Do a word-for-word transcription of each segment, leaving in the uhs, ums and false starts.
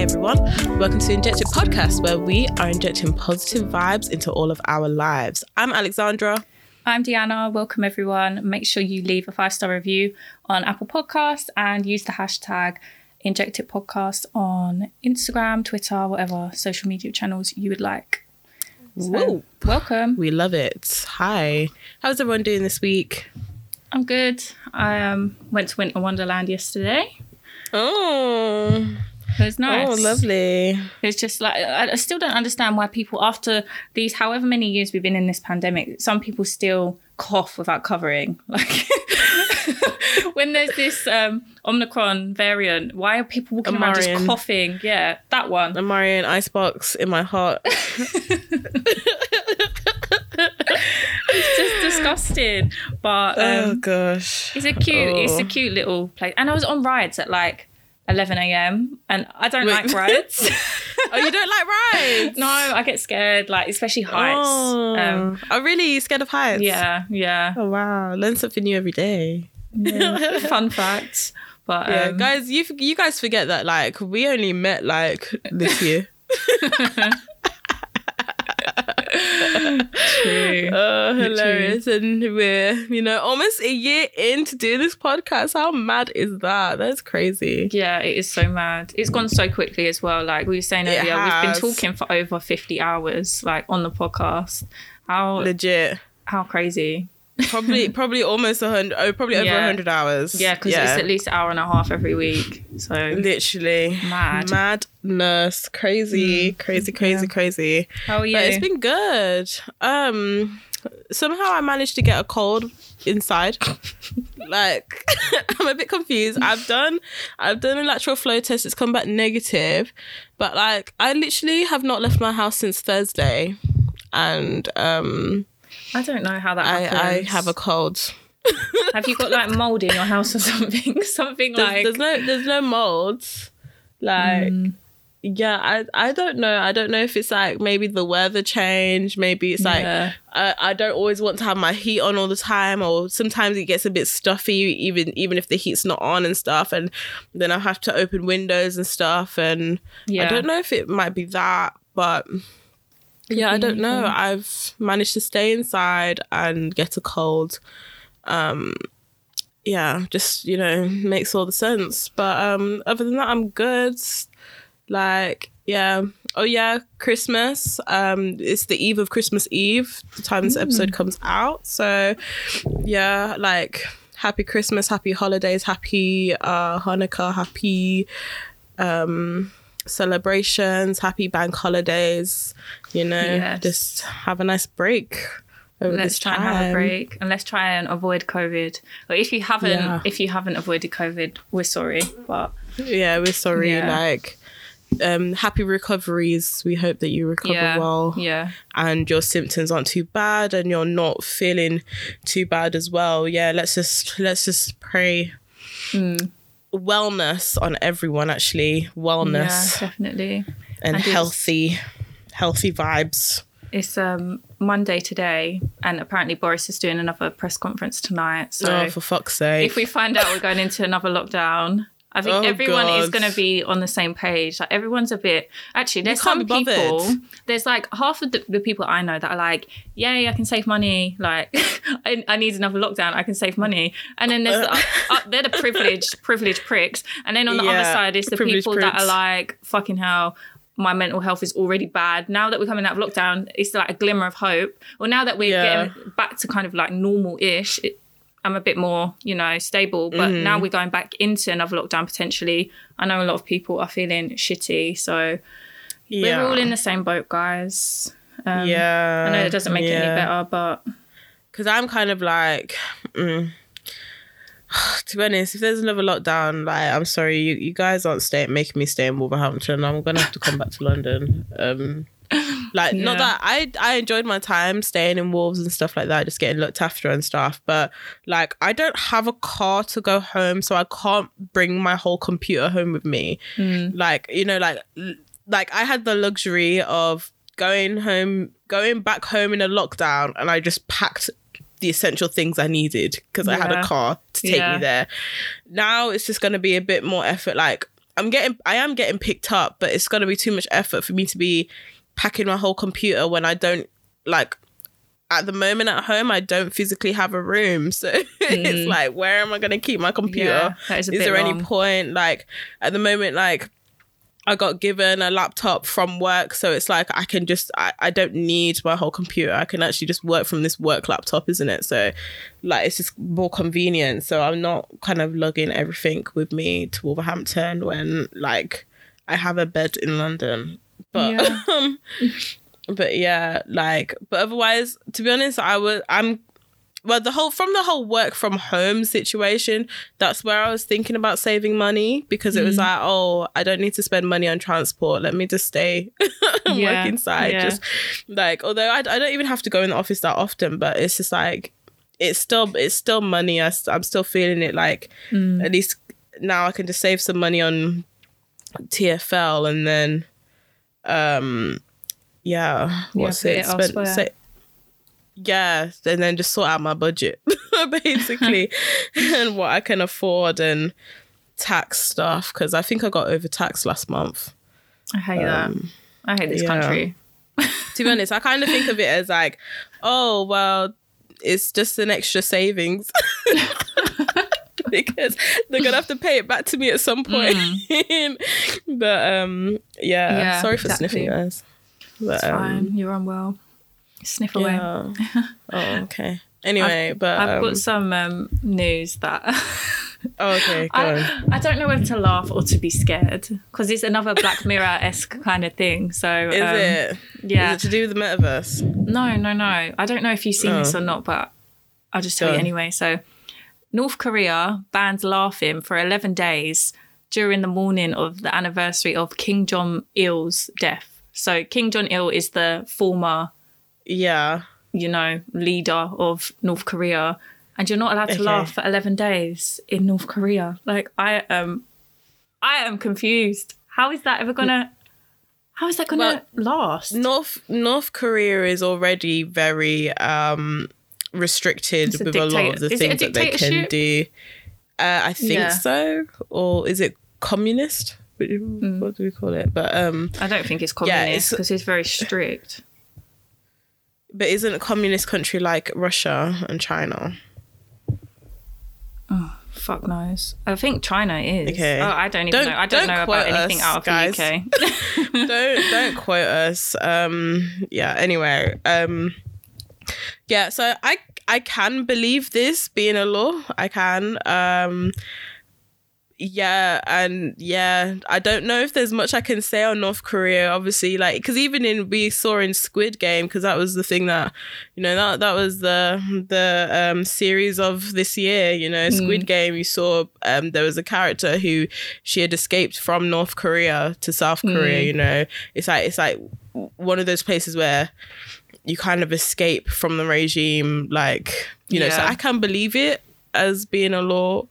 everyone, welcome to Injected Podcast, where we are injecting positive vibes into all of our lives. I'm Alexandra. I'm Deanna. Welcome everyone. Make sure you leave a five-star review on Apple Podcasts and use the hashtag Injected Podcast on Instagram, Twitter, whatever social media channels you would like. So, Woo. Welcome. We love it. Hi. How's everyone doing this week? I'm good. I um, went to Winter Wonderland yesterday. Oh, It was nice. Oh, lovely. It's just like, I I still don't understand why people, after these, however many years we've been in this pandemic, some people still cough without covering. Like, when there's this um, Omicron variant, why are people walking around just Amarian. coughing? Yeah, that one. A Marion icebox in my heart. It's just disgusting. But Oh, um, gosh. it's a cute, Oh. it's a cute little place. And I was on rides at like eleven a.m. and I don't Wait. like rides. Oh, you don't like rides? No, I get scared, like especially heights. Oh, Um, oh, really? You scared of heights? yeah, yeah. Oh, wow. Learn something new every day. Yeah. Fun facts. But Yeah, um, guys, you you guys forget that, like, we only met, like, this year. true. Oh, hilarious. And we're, you know, almost a year in to do this podcast. How mad is that? That's crazy. Yeah, it is so mad. It's gone so quickly as well. Like we were saying It earlier, we've has. been talking for over fifty hours, like on the podcast. How Legit. how crazy. Probably, probably almost a hundred, oh, probably over a Yeah. hundred hours. Yeah, because it's at least an hour and a half every week. So Literally. Mad. Madness. Crazy, crazy, crazy, Yeah. crazy. how are you? But it's been good. Um, somehow I managed to get a cold inside. Like, I'm a bit confused. I've done, I've done a lateral flow test. It's come back negative, but like, I literally have not left my house since Thursday, and um, I don't know how that I, happens. I have a cold. Have you got like mold in your house or something? Something There's, like there's no, there's no mold. Like. Mm. Yeah, I I don't know. I don't know if it's like maybe the weather change. Maybe it's like Yeah. I, I don't always want to have my heat on all the time, or sometimes it gets a bit stuffy even even if the heat's not on and stuff, and then I have to open windows and stuff, and Yeah. I don't know if it might be that, but yeah, I be don't know. anything. I've managed to stay inside and get a cold. Um yeah, just, you know, makes all the sense. But um other than that, I'm good. Like, yeah. Oh, yeah, Christmas. Um, it's the eve of Christmas Eve, the time this episode comes out. So, yeah, like, happy Christmas, happy holidays, happy uh, Hanukkah, happy um, celebrations, happy bank holidays. You know, Yes. just have a nice break over let's this try time. and have a break, and let's try and avoid COVID. Or if you haven't, Yeah. if you haven't avoided COVID, we're sorry, but Yeah, we're sorry. Yeah. Like, um, happy recoveries. We hope that you recover yeah, well. yeah, And your symptoms aren't too bad and you're not feeling too bad as well. Yeah, let's just let's just pray Mm. wellness on everyone, actually. Wellness yeah, definitely. and, And it's- healthy healthy vibes. It's um Monday today, and apparently Boris is doing another press conference tonight. So Oh, for fuck's sake. if we find out we're going into another lockdown, I think Oh, everyone is God. going to be on the same page. Like everyone's a bit. Actually, there's can't some be bothered. people. There's like half of the, the people I know that are like, "Yay, I can save money. Like, I, I need another lockdown. I can save money." And then there's the, uh, they're the privileged, privileged pricks. And then on the other Yeah, side is the privileged people that pricks. are like, "Fucking hell." My mental health is already bad. Now that we're coming out of lockdown, it's like a glimmer of hope. Well, now that we're Yeah. getting back to kind of like normal-ish, it, I'm a bit more, you know, stable. But Mm-hmm. now we're going back into another lockdown potentially. I know a lot of people are feeling shitty. So yeah. we're all in the same boat, guys. Um, yeah. I know it doesn't make it any yeah. better, but Because I'm kind of like, mm, to be honest, if there's another lockdown, like, I'm sorry, you, you guys aren't staying, making me stay in Wolverhampton. I'm going to have to come back to London. Um, like, not Yeah. that I, I enjoyed my time staying in Wolves and stuff like that, just getting looked after and stuff. But like, I don't have a car to go home, so I can't bring my whole computer home with me. Mm. Like, you know, like, like I had the luxury of going home, going back home in a lockdown, and I just packed the essential things I needed because I had a Yeah. car to take Yeah. me there. Now it's just going to be a bit more effort. Like, I'm getting, I am getting picked up, but it's going to be too much effort for me to be packing my whole computer when I don't, like, at the moment at home, I don't physically have a room. So mm. it's like, where am I going to keep my computer? Yeah, that is a is bit there long. any point? Like, at the moment, like, I got given a laptop from work. So it's like, I can just, I, I don't need my whole computer. I can actually just work from this work laptop, isn't it? So, like, it's just more convenient. So I'm not kind of lugging everything with me to Wolverhampton when, like, I have a bed in London. But, yeah. um, but yeah, like, but otherwise, to be honest, I was, I'm, well, the whole, from the whole work from home situation, that's where I was thinking about saving money, because it was mm. like, oh, I don't need to spend money on transport. Let me just stay and yeah. work inside. Yeah. Just like, although I, I don't even have to go in the office that often, but it's just like, it's still, it's still money. I, I'm still feeling it like, mm. at least now I can just save some money on T F L and then, um, yeah, what's yeah, it? it Spend, say, yeah, and then just sort out my budget, basically, and what I can afford and tax stuff, because I think I got overtaxed last month. I hate um, that. I hate this yeah. country. To be honest, I kind of think of it as like, oh, well, it's just an extra savings. Because they're going to have to pay it back to me at some point. Mm. But, um, yeah, yeah, sorry for exactly. sniffing, guys. But, it's fine. Um, You're unwell. Sniff away. Yeah. Oh, okay. Anyway, I've, but... I've um, got some um, news that... oh, okay, go I, on. I don't know whether to laugh or to be scared, because it's another Black Mirror-esque kind of thing. So Is um, it? Yeah. Is it to do with the metaverse? No, no, no. I don't know if you've seen oh. this or not, but I'll just tell go you on. Anyway. So North Korea banned laughing for eleven days during the morning of the anniversary of Kim Jong-il's death. So Kim Jong-il is the former... Yeah. You know, leader of North Korea. And you're not allowed to okay. laugh for eleven days in North Korea. Like, I am, I am confused. How is that ever gonna, how is that gonna well, last? North North Korea is already very um, restricted with a, a lot of the is things that they can do. Uh, I think yeah. so. Or is it communist? What mm. do we call it? But um, I don't think it's communist, because yeah, it's, it's very strict. But isn't a communist country like Russia and China? Oh, fuck knows. I think China is. Okay. Oh, I don't even don't, know. I don't, don't know about anything us, out of guys. the U K. don't don't quote us. Um. Yeah. Anyway. Um. Yeah. So I I can believe this being a law. I can. Um. Yeah, and yeah, I don't know if there's much I can say on North Korea, obviously, like, because even in, we saw in Squid Game, because that was the thing that, you know, that that was the the um, series of this year, you know, Squid mm. Game, you saw um, there was a character who, she had escaped from North Korea to South Korea, mm. you know, it's like, it's like one of those places where you kind of escape from the regime, like, you know, yeah. so I can believe it as being a law.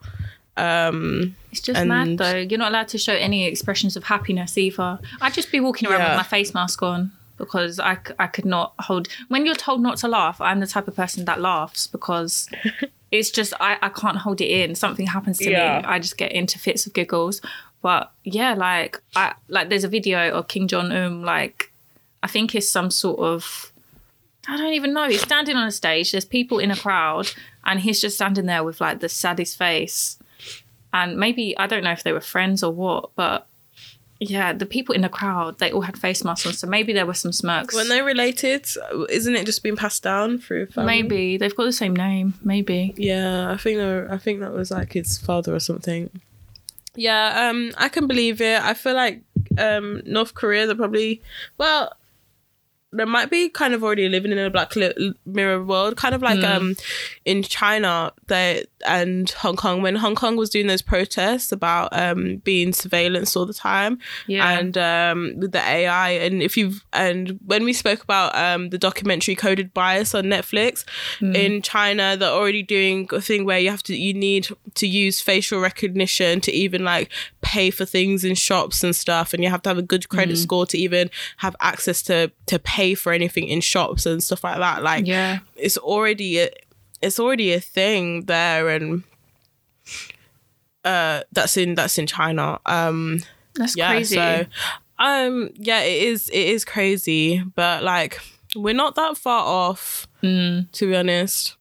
Um, it's just and, mad though. You're not allowed to show any expressions of happiness either. I'd just be walking around yeah. with my face mask on, because I, I could not hold... When you're told not to laugh, I'm the type of person that laughs, because it's just, I, I can't hold it in. Something happens to yeah. me, I just get into fits of giggles. But yeah, like, I like there's a video of Kim Jong-un, like, I think it's some sort of... I don't even know. He's standing on a stage, there's people in a crowd, and he's just standing there with like the saddest face. And maybe, I don't know if they were friends or what, but yeah, the people in the crowd, they all had face masks on, so maybe there were some smirks. When they're related, isn't it just being passed down through family? Maybe. They've got the same name, maybe. Yeah, I think I think that was like his father or something. Yeah, um, I can believe it. I feel like um, North Korea, they're probably, well... They might be kind of already living in a Black Mirror world, kind of like mm. um, in China they, and Hong Kong, when Hong Kong was doing those protests about um, being surveillance all the time, yeah. and um, with the A I. And if you've and when we spoke about um, the documentary Coded Bias on Netflix, mm. in China they're already doing a thing where you have to you need to use facial recognition to even like pay for things in shops and stuff, and you have to have a good credit mm. score to even have access to to pay for anything in shops and stuff like that. Like, yeah, it's already a, it's already a thing there, and uh, that's in that's in China. Um, That's yeah, crazy. So, um, yeah, it is. It is crazy, but like we're not that far off. Mm. To be honest,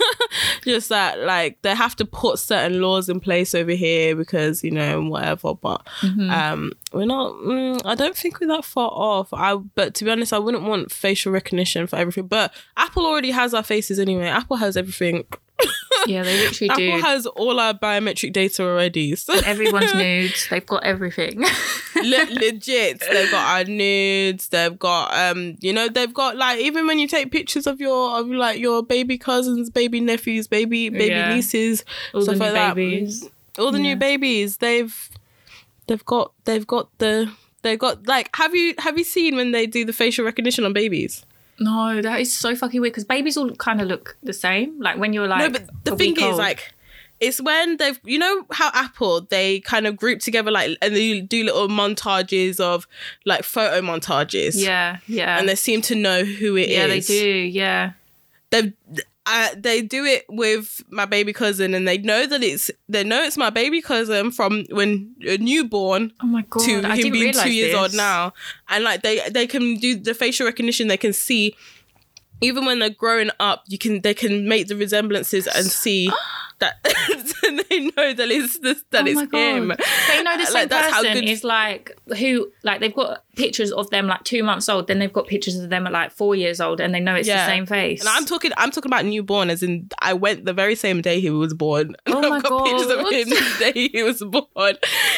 just that like they have to put certain laws in place over here because you know whatever. But Mm-hmm. um, we're not. Mm, I don't think we're that far off. I but to be honest, I wouldn't want facial recognition for everything. But Apple already has our faces anyway. Apple has everything. Yeah, they literally do. Apple has all our biometric data already. So Everyone's nudes. They've got everything. Le- legit, they've got our nudes. They've got um, you know, they've got like even when you take pictures of your of like your baby cousins, baby nephews, baby baby Yeah. nieces, All the stuff new like that. babies. All the Yeah. new babies. They've they've got they've got the they've got like have you have you seen when they do the facial recognition on babies? No, that is so fucking weird because babies all kind of look the same. Like when you're like, No, but the a thing week is old. like. It's when they've, you know how Apple, they kind of group together like, and they do little montages of like photo montages. yeah, yeah, And they seem to know who it yeah, is. they do, yeah, They uh, they do it with my baby cousin, and they know that it's they know it's my baby cousin from when a newborn oh my god, to I him didn't being realise two years this. old now, and like they they can do the facial recognition. They can see even when they're growing up. You can they can make the resemblances and see that they know that it's this, that Oh it's my God. him. They know the same Like, that's how person good- is like who like they've got pictures of them like two months old, then they've got pictures of them at like four years old, and they know it's Yeah. the same face. And I'm talking, I'm talking about newborn, as in I went the very same day he was born. And Oh my I've got pictures of God. him the day he was born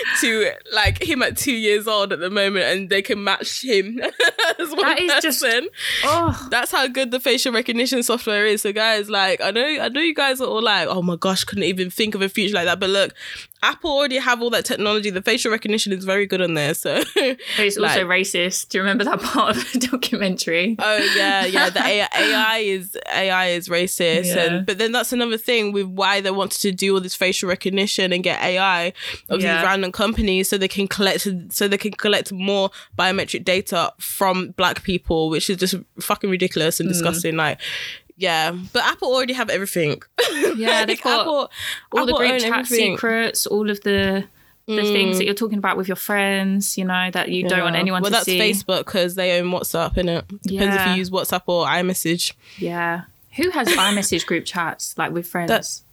to like him at two years old at the moment, and they can match him as one That is just- person. oh, That's how good the facial recognition software is. So guys, like I know, I know you guys are all like, oh my gosh, couldn't even think of a future like that. But look, Apple already have all that technology. The facial recognition is very good on there. So but it's also like- racist. Do you remember that part of the documentary? oh yeah, yeah. The A I is A I is racist, Yeah. and but then that's another thing with why they wanted to do all this facial recognition and get A I of Yeah. these random companies so they can collect so they can collect more biometric data from Black people, which is just fucking ridiculous Hmm. and disgusting. Like, yeah, but Apple already have everything. Yeah, they've got Apple, all the Apple group own chat everything. secrets, all of the the things that you're talking about with your friends, you know, that you don't want Yeah. anyone well, to that's see. Facebook because they own WhatsApp, innit? Depends if Yeah. you use WhatsApp or iMessage. Yeah. Who has iMessage group chats like with friends? That's-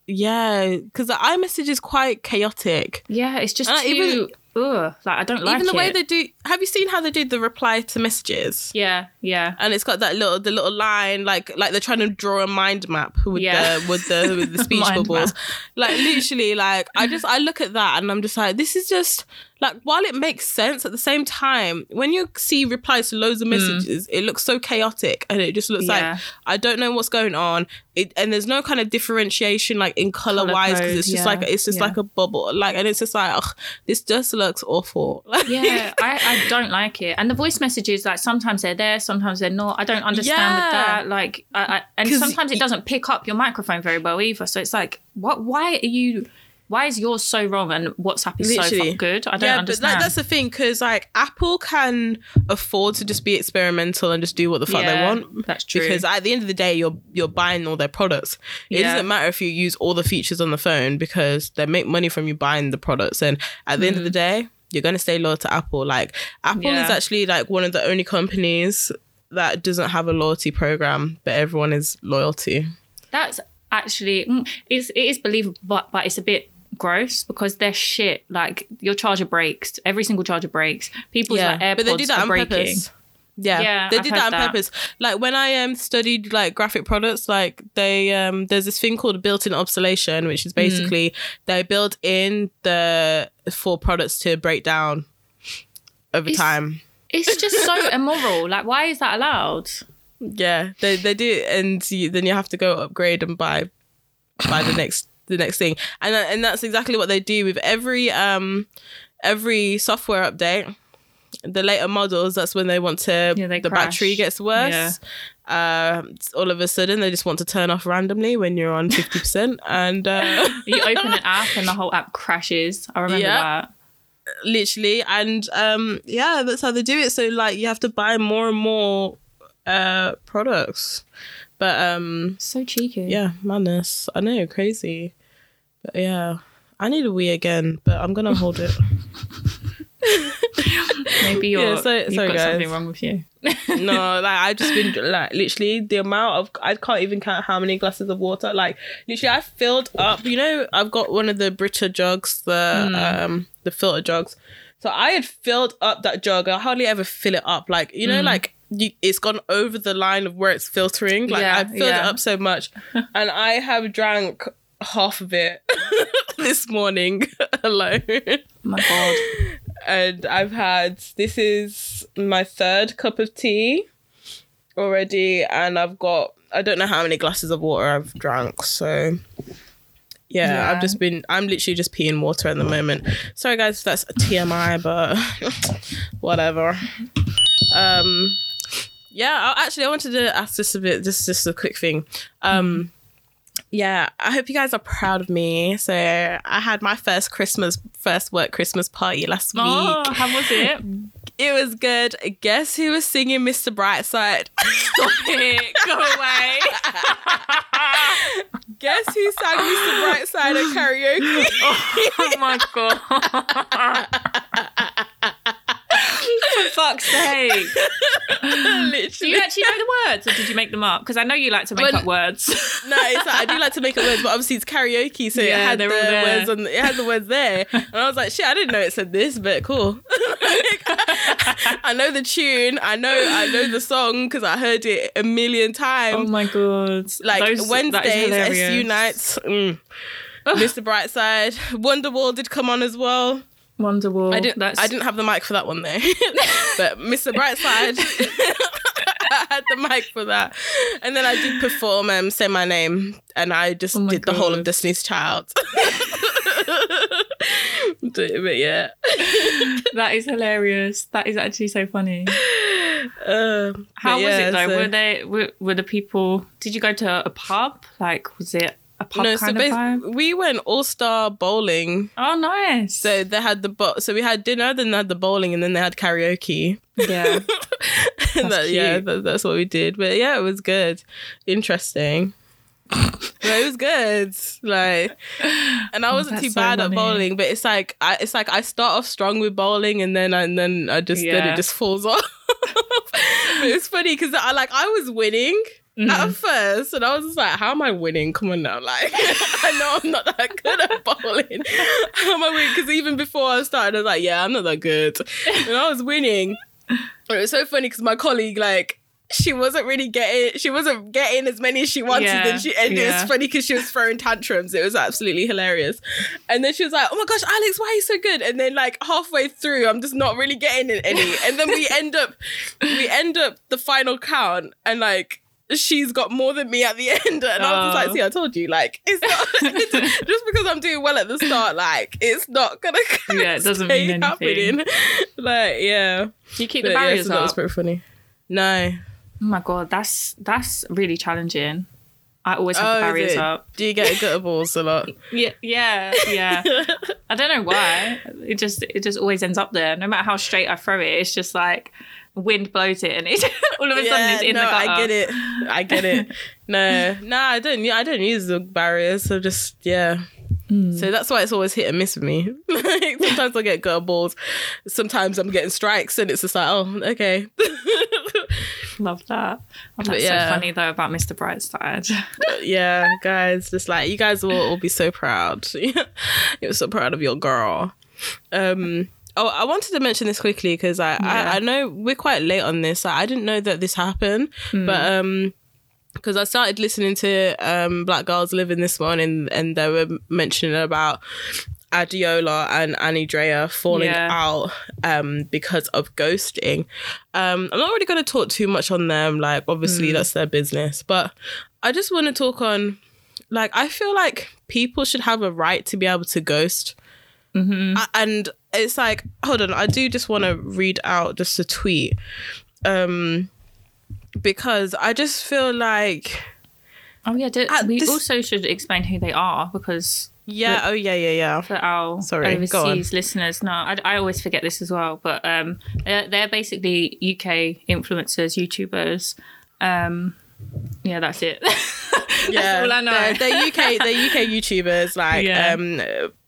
Yeah, because the iMessage is quite chaotic. yeah, it's just Uh, too even- ugh, like I don't like Even the way it. they do. Have you seen how they do the reply to messages? Yeah, yeah. And it's got that little the little line like like they're trying to draw a mind map with Yeah. the with the with the speech Mind bubbles. map. Like literally, like I just I look at that and I'm just like, this is just like while it makes sense at the same time, when you see replies to loads of messages, it looks so chaotic and it just looks Mm. Yeah. like I don't know what's going on. It and there's no kind of differentiation like in color Colour wise because code, it's just yeah, like it's just yeah. like a bubble like and it's just like ugh, this just looks awful. Like, Yeah, I, I don't like it. And the voice messages, like sometimes they're there, sometimes they're not. I don't understand with Yeah. that. Like, I, I, and 'Cause sometimes it y- doesn't pick up your microphone very well either. So it's like, what? Why are you? Why is yours so wrong and WhatsApp is so Literally. fuck good? I don't yeah, understand. but that, that's the thing because like Apple can afford to just be experimental and just do what the fuck they Yeah, want. that's true. Because at the end of the day, you're you're buying all their products. It Yeah. doesn't matter if you use all the features on the phone because they make money from you buying the products. And at the end of the day, you're gonna stay loyal to Apple. Like Apple Mm. Yeah. is actually like one of the only companies that doesn't have a loyalty program, but everyone is loyal to. That's actually mm, it's, it is believable, but, but it's a bit gross because they're shit. Like your charger breaks, every single charger breaks. People's like AirPods but they do that are on breaking. purpose. Yeah, Yeah, they I've did heard that on that. purpose. Like when I um studied like graphic products, like they um there's this thing called built-in obsolescence, which Mm. is basically they build in the for products to break down over It's- time. It's just so immoral. Like, why is that allowed? Yeah, they they do, it and you, then you have to go upgrade and buy buy the next the next thing, and that- and that's exactly what they do with every um every software update. The later models, that's when they want to Yeah, they the crash. battery gets worse. Uh, all of a sudden, they just want to turn off randomly when you're on fifty percent, and uh, You open an app and the whole app crashes. I remember Yeah. that. literally, and um, yeah, that's how they do it. So like, you have to buy more and more uh products, but um. So cheeky. Yeah, madness. I know, crazy. But yeah, I need a Wii again, but I'm gonna hold it. Maybe you're Yeah, so- you've sorry, got guys. something wrong with you. No, like I've just been like literally the amount of I can't even count how many glasses of water. Like literally, I filled up. You know, I've got one of the Brita jugs, the Mm. um the filter jugs. So I had filled up that jug. I hardly ever fill it up. Like you know, Mm. like you, it's gone over the line of where it's filtering. Like Yeah, I filled yeah. it up so much, and I have drank half of it this morning alone. Oh my God. And I've had, this is my third cup of tea already, and I've got, I don't know how many glasses of water I've drank, so yeah, Yeah. I've just been, I'm literally just peeing water at the moment. Sorry guys if that's a T M I, but whatever. Um, yeah, I, actually I wanted to ask this a bit, just, just a quick thing. Um, Yeah, I hope you guys are proud of me. So I had my first Christmas, first work Christmas party last week. Oh, how was it? It was good. Guess who was singing Mister Brightside? Stop it. Go away. Guess who sang Mister Brightside at karaoke? Oh my God. For fuck's sake. Do Literally. you actually know the words or did you make them up? Because I know you like to make Well, up words. No, it's like, I do like to make up words, but obviously it's karaoke, so Yeah, it had the they're all there. words on. It had the words there, and I was like, "Shit, I didn't know it said this, but cool." I know the tune. I know. I know the song because I heard it a million times. Oh my God. Like Those- that is Wednesdays, S U hilarious. nights. Mm. Mister Brightside, Wonderwall did come on as well. Wonderwall. I didn't. That's... I didn't have the mic for that one though, but Mister Brightside, I had the mic for that, and then I did perform um, "Say My Name," and I just Oh my did the whole of God. Destiny's Child. But yeah, That is hilarious. That is actually so funny. um, How but was yeah, it though? so- Were they were, were the people? Did you go to a pub? Like, was it a pub No, so kind of bas- vibe? we went all star bowling. Oh, nice. So they had the bo- so we had dinner, then they had the bowling, and then they had karaoke. yeah, And that, yeah, cute. that, that's what we did. But yeah, it was good, interesting. But it was good, like, and I wasn't that's too so bad funny. at bowling. But it's like, I, it's like I start off strong with bowling, and then and then I just then Yeah. it just falls off. But it's funny because I like I was winning. Mm-hmm. At first, and I was just like, how am I winning? Come on now. Like, I know I'm not that good at bowling. How am I winning? Because even before I started, I was like, yeah, I'm not that good. And I was winning. And it was so funny because my colleague, like, she wasn't really getting, she wasn't getting as many as she wanted. Yeah, And, she, and it yeah. was funny because she was throwing tantrums. It was absolutely hilarious. And then she was like, oh my gosh, Alex, why are you so good? And then like halfway through, I'm just not really getting it any. And then we end up, we end up the final count and like, she's got more than me at the end, and I was just like, Oh. "See, I told you, like, it's not it's, just because I'm doing well at the start, like, it's not gonna Yeah, it doesn't stay mean anything. happening." Like, yeah, Do you keep the But, yeah, barriers so that was up? pretty funny. No, Oh my God, that's that's really challenging. I always have the Oh, is barriers it? up. Do you get gutter balls a lot? Yeah, yeah, yeah. I don't know why. It just it just always ends up there. No matter how straight I throw it, it's just like wind blows it and it all of a sudden it's in no, the gutter. I get it. I get it. No, no, I don't. I don't use the barriers. So just yeah. Hmm. So that's why it's always hit and miss with me. Like, sometimes I get gutter balls. Sometimes I'm getting strikes, and it's just like, oh, okay. Love that. Oh, But that's yeah. so funny though about Mister Brightside. Yeah, guys, just like you guys will all be so proud. You're so proud of your girl. Um. Oh, I wanted to mention this quickly because I, Yeah. I I know we're quite late on this. I didn't know that this happened, Hmm. but um, because I started listening to um Black Girls Living this morning, and they were mentioning about Adiola and Annie Drea falling Yeah. out um because of ghosting. Um, I'm not really going to talk too much on them. Like, obviously, Mm. that's their business, but I just want to talk on. Like, I feel like people should have a right to be able to ghost. Mm-hmm. A- and it's like, hold on, I do just want to read out just a tweet, um, because I just feel like, Oh yeah, do, At we this- also should explain who they are because yeah, oh yeah, yeah, yeah. for our Sorry, go on. overseas listeners, no, I, I always forget this as well. But um, they're, they're basically U K influencers, YouTubers. Um, yeah, that's it. That's Yeah, all I know. They're, they're U K, they're U K YouTubers, like, Yeah. um, like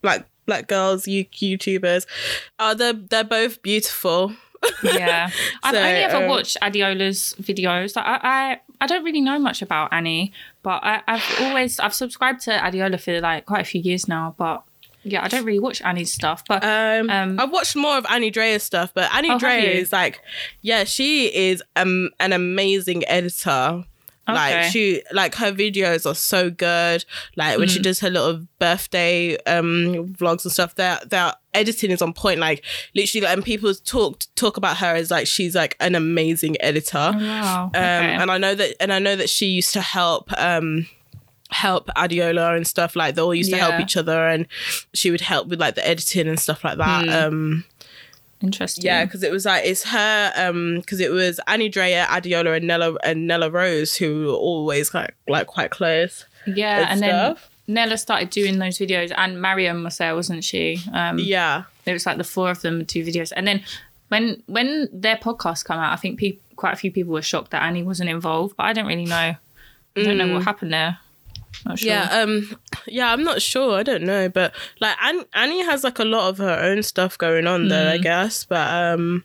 black girls, you YouTubers. Uh, they're, they're both beautiful. Yeah. I've So, only ever um, watched Adiola's videos. Like, I, I I don't really know much about Annie, but I, I've always I've subscribed to Adiola for like quite a few years now. But yeah, I don't really watch Annie's stuff. But Um, Um, I've watched more of Annie Drea's stuff, but Annie Oh, have Drea you? is like, yeah, she is um, an amazing editor. Like Okay. she, like her videos are so good. Like when she Mm. does her little birthday um vlogs and stuff, their their editing is on point. Like literally, and people talk talk about her as like she's like an amazing editor. Oh, wow. Um, Okay. and I know that, and I know that she used to help um help Adiola and stuff. Like they all used to help Yeah. each other, and she would help with like the editing and stuff like that. Mm. Um, Interesting. yeah, because it was like it's her. Um, because it was Annie Drea, Adiola, and Nella and Nella Rose who were always like like quite close. Yeah, and and stuff. then Nella started doing those videos, and Mariam was there, wasn't she? Um, Yeah, It was like the four of them would do videos, and then when when their podcast come out, I think peop quite a few people were shocked that Annie wasn't involved, but I don't really know. I don't know what happened there. Not sure. yeah, um, yeah. I'm not sure. I don't know, but like An- Annie has like a lot of her own stuff going on there, I guess. But um,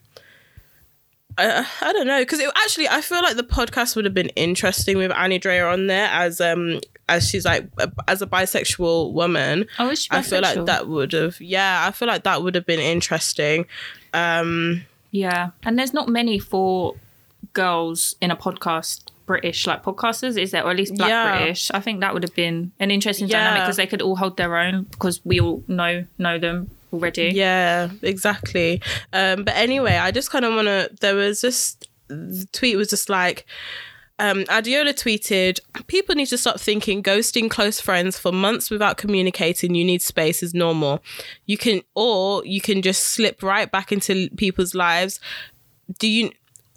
I I don't know because it actually I feel like the podcast would have been interesting with Annie Drea on there as um as she's like a, as a bisexual woman. Oh, is she I feel like bisexual? that would have yeah. I feel like that would have been interesting. Um, Yeah, and there's not many for girls in a podcast. British like podcasters, is there, or at least Black Yeah. British? I think that would have been an interesting Yeah. dynamic because they could all hold their own because we all know know them already. Yeah, exactly. Um, but anyway, I just kind of want to. There was just the tweet was just like, um, Adiola tweeted, "People need to stop thinking ghosting close friends for months without communicating. You need space is normal. You can, or you can just slip right back into people's lives. Do you?"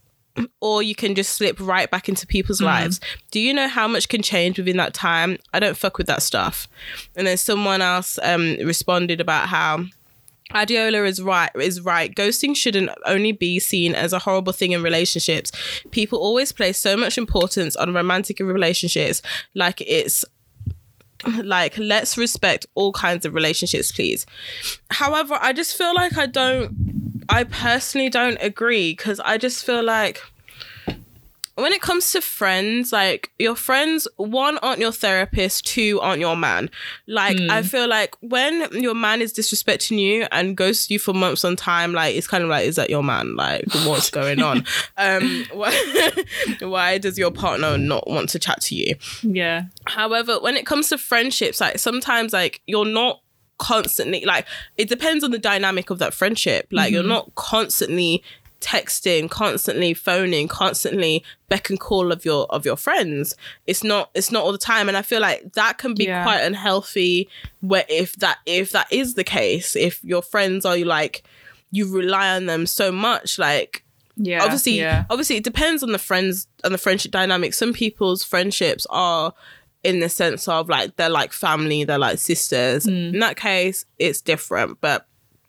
Or you can just slip right back into people's lives. Do you know how much can change within that time? I don't fuck with that stuff. And then someone else um, responded about how Adiola is right. Is right. Ghosting shouldn't only be seen as a horrible thing in relationships. People always place so much importance on romantic relationships, like it's like let's respect all kinds of relationships, please. However, I just feel like I don't. I personally don't agree because I just feel like when it comes to friends, like your friends, one, aren't your therapist, two, aren't your man. Like I feel like when your man is disrespecting you and ghosts you for months on time, like it's kind of like, is that your man? Like what's going on? um, why, why does your partner not want to chat to you? Yeah. However, when it comes to friendships, like sometimes like you're not constantly, like it depends on the dynamic of that friendship. Like you're not constantly texting, constantly phoning, constantly beck and call of your of your friends. It's not it's not all the time, and I feel like that can be Yeah. quite unhealthy. Where if that if that is the case, if your friends are like you rely on them so much, like Yeah. obviously Yeah. obviously it depends on the friends on the friendship dynamic. Some people's friendships are in the sense of like they're like family, they're like sisters. In that case it's different, but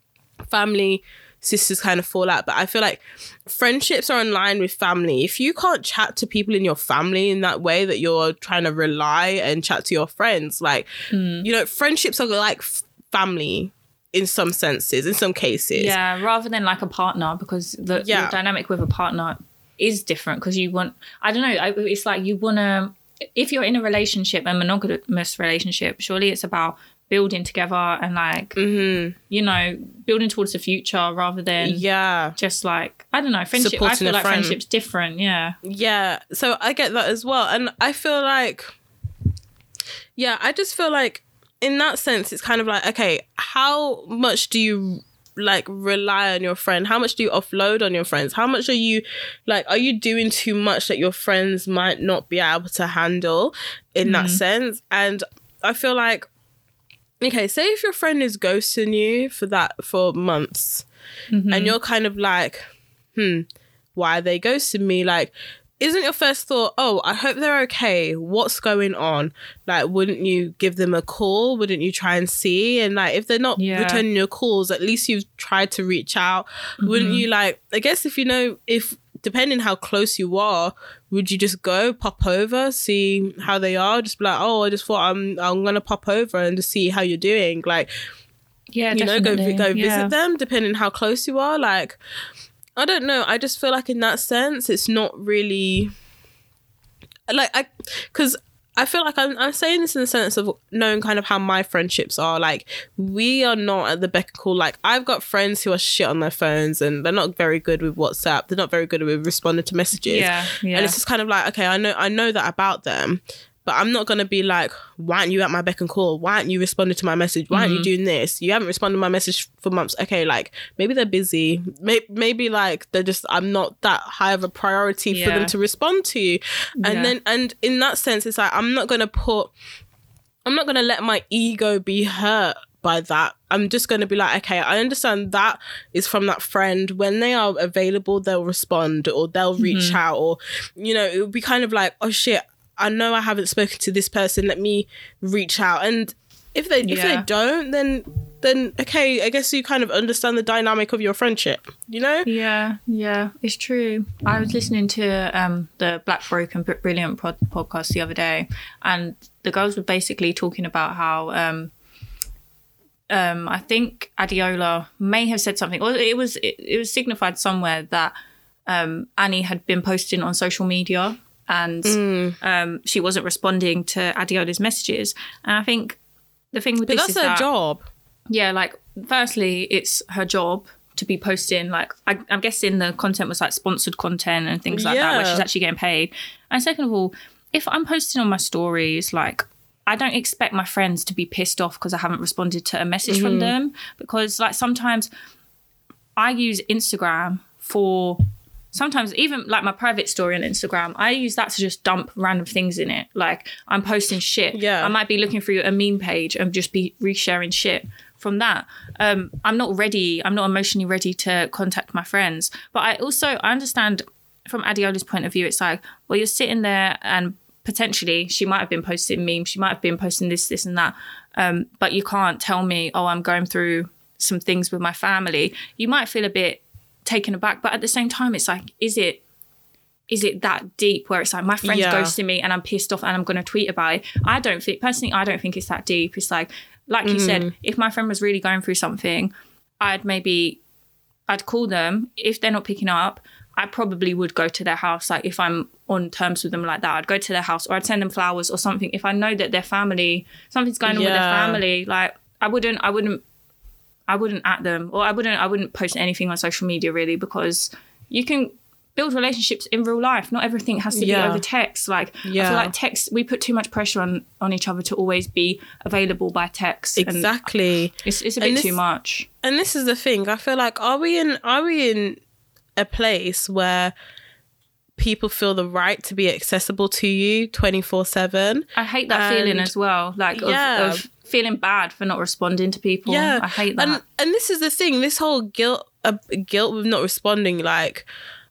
family sisters kind of fall out. But I feel like friendships are in line with family. If you can't chat to people in your family in that way that you're trying to rely and chat to your friends, like you know, friendships are like f- family in some senses, in some cases. Yeah, rather than like a partner, because the Yeah. your dynamic with a partner is different because you want, I don't know, I- it's like you want to, if you're in a relationship, a monogamous relationship, surely it's about building together and like, Mm-hmm. you know, building towards the future rather than Yeah. just like, I don't know, friendship. Supporting I a feel like friend. friendship's different. Yeah. Yeah, so I get that as well. And I feel like, yeah, I just feel like in that sense, it's kind of like, okay, how much do you like rely on your friend? How much do you offload on your friends? How much are you like, are you doing too much that your friends might not be able to handle in that sense? And I feel like, okay, say if your friend is ghosting you for that for months and you're kind of like, hmm, why are they ghosting me? Like, isn't your first thought, oh, I hope they're okay. What's going on? Like, wouldn't you give them a call? Wouldn't you try and see? And like, if they're not Yeah. returning your calls, at least you've tried to reach out. Wouldn't you like, I guess if you know, if depending how close you are, would you just go pop over, see how they are? Just be like, oh, I just thought I'm, I'm going to pop over and just see how you're doing. Like, Yeah, you definitely. know, go go yeah. visit them, depending how close you are. Like, I don't know. I just feel like in that sense, it's not really like I, because I feel like I'm, I'm saying this in the sense of knowing kind of how my friendships are. Like, we are not at the beck and call. Like, I've got friends who are shit on their phones and they're not very good with WhatsApp. They're not very good with responding to messages. Yeah, yeah. And it's just kind of like, okay, I know, I know that about them, but I'm not going to be like, why aren't you at my beck and call? Why aren't you responding to my message? Why aren't Mm-hmm. you doing this? You haven't responded to my message for months. Okay, like, maybe they're busy. Maybe, maybe like, they're just, I'm not that high of a priority Yeah. for them to respond to you. And Yeah. then, and in that sense, it's like, I'm not going to put, I'm not going to let my ego be hurt by that. I'm just going to be like, okay, I understand that is from that friend. When they are available, they'll respond or they'll reach Mm-hmm. out, or, you know, it would be kind of like, oh shit, I know I haven't spoken to this person. Let me reach out. And if they if Yeah. they don't, then then okay, I guess you kind of understand the dynamic of your friendship, you know? Yeah, yeah, it's true. I was listening to um, the Black Broken Br- Brilliant pod- podcast the other day, and the girls were basically talking about how um, um, I think Adiola may have said something, or it was it, it was signified somewhere that um, Annie had been posting on social media, and Mm. um, she wasn't responding to Adiola's messages. And I think the thing with But this that's is their that, job. yeah, like, firstly, it's her job to be posting, like, I, I'm guessing the content was like sponsored content and things like that, where Yeah. she's actually getting paid. And second of all, if I'm posting on my stories, like, I don't expect my friends to be pissed off because I haven't responded to a message Mm-hmm. from them, because, like, sometimes I use Instagram for, sometimes even like my private story on Instagram, I use that to just dump random things in it. Like, I'm posting shit. Yeah. I might be looking through a meme page and just be resharing shit from that. Um, I'm not ready. I'm not emotionally ready to contact my friends. But I also, I understand from Adiola's point of view, it's like, well, you're sitting there and potentially she might have been posting memes. She might have been posting this, this and that. Um, but you can't tell me, oh, I'm going through some things with my family. You might feel a bit taken aback, but at the same time, it's like, is it is it that deep where it's like, my friend's Yeah. ghosting me and I'm pissed off and I'm going to tweet about it? I don't think, personally, I don't think it's that deep. It's like, like you said, if my friend was really going through something, I'd maybe, I'd call them. If they're not picking up, I probably would go to their house. Like, if I'm on terms with them like that, I'd go to their house, or I'd send them flowers or something. If I know that their family, something's going on with their Yeah. family, like, I wouldn't, I wouldn't, I wouldn't at them, or I wouldn't I wouldn't post anything on social media, really, because you can build relationships in real life. Not everything has to Yeah. be over text. Like, I Yeah. feel like text, we put too much pressure on on each other to always be available by text. And Exactly. it's it's a And bit this- too much. And this is the thing. I feel like, are we in are we in a place where people feel the right to be accessible to you twenty-four seven? I hate that feeling And- as well. Like, of, Yeah. of feeling bad for not responding to people. Yeah, I hate that. And and this is the thing. This whole guilt, uh, guilt with not responding. Like,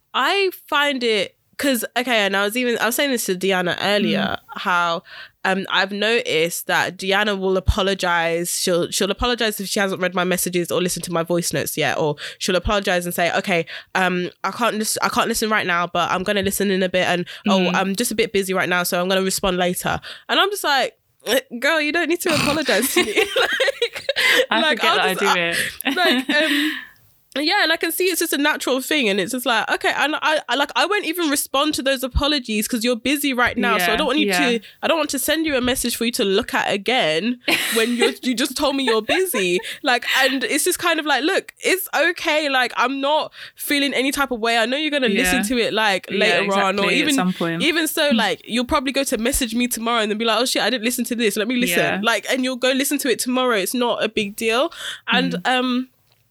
I find it because okay, and I was even I was saying this to Deanna earlier. How um I've noticed that Deanna will apologize. She'll she'll apologize if she hasn't read my messages or listened to my voice notes yet, or she'll apologize and say, okay, um I can't lis- I can't listen right now, but I'm gonna listen in a bit, and oh I'm just a bit busy right now, so I'm gonna respond later. And I'm just like, girl, you don't need to apologize to me. like, I like, forget I'll that I just- do it. like um yeah, and I can see it's just a natural thing, and it's just like, okay, and I, I like I won't even respond to those apologies because you're busy right now, so I Yeah, don't want you yeah. to I don't want to send you a message for you to look at again when you you just told me you're busy. Like, and it's just kind of like, look, it's okay, like, I'm not feeling any type of way. I know you're gonna Yeah. listen to it like Yeah, later on, or exactly, at even some point. even so, like, you'll probably go to message me tomorrow and then be like, oh shit, I didn't listen to this, let me listen. Yeah. Like, and you'll go listen to it tomorrow. It's not a big deal. And Mm. um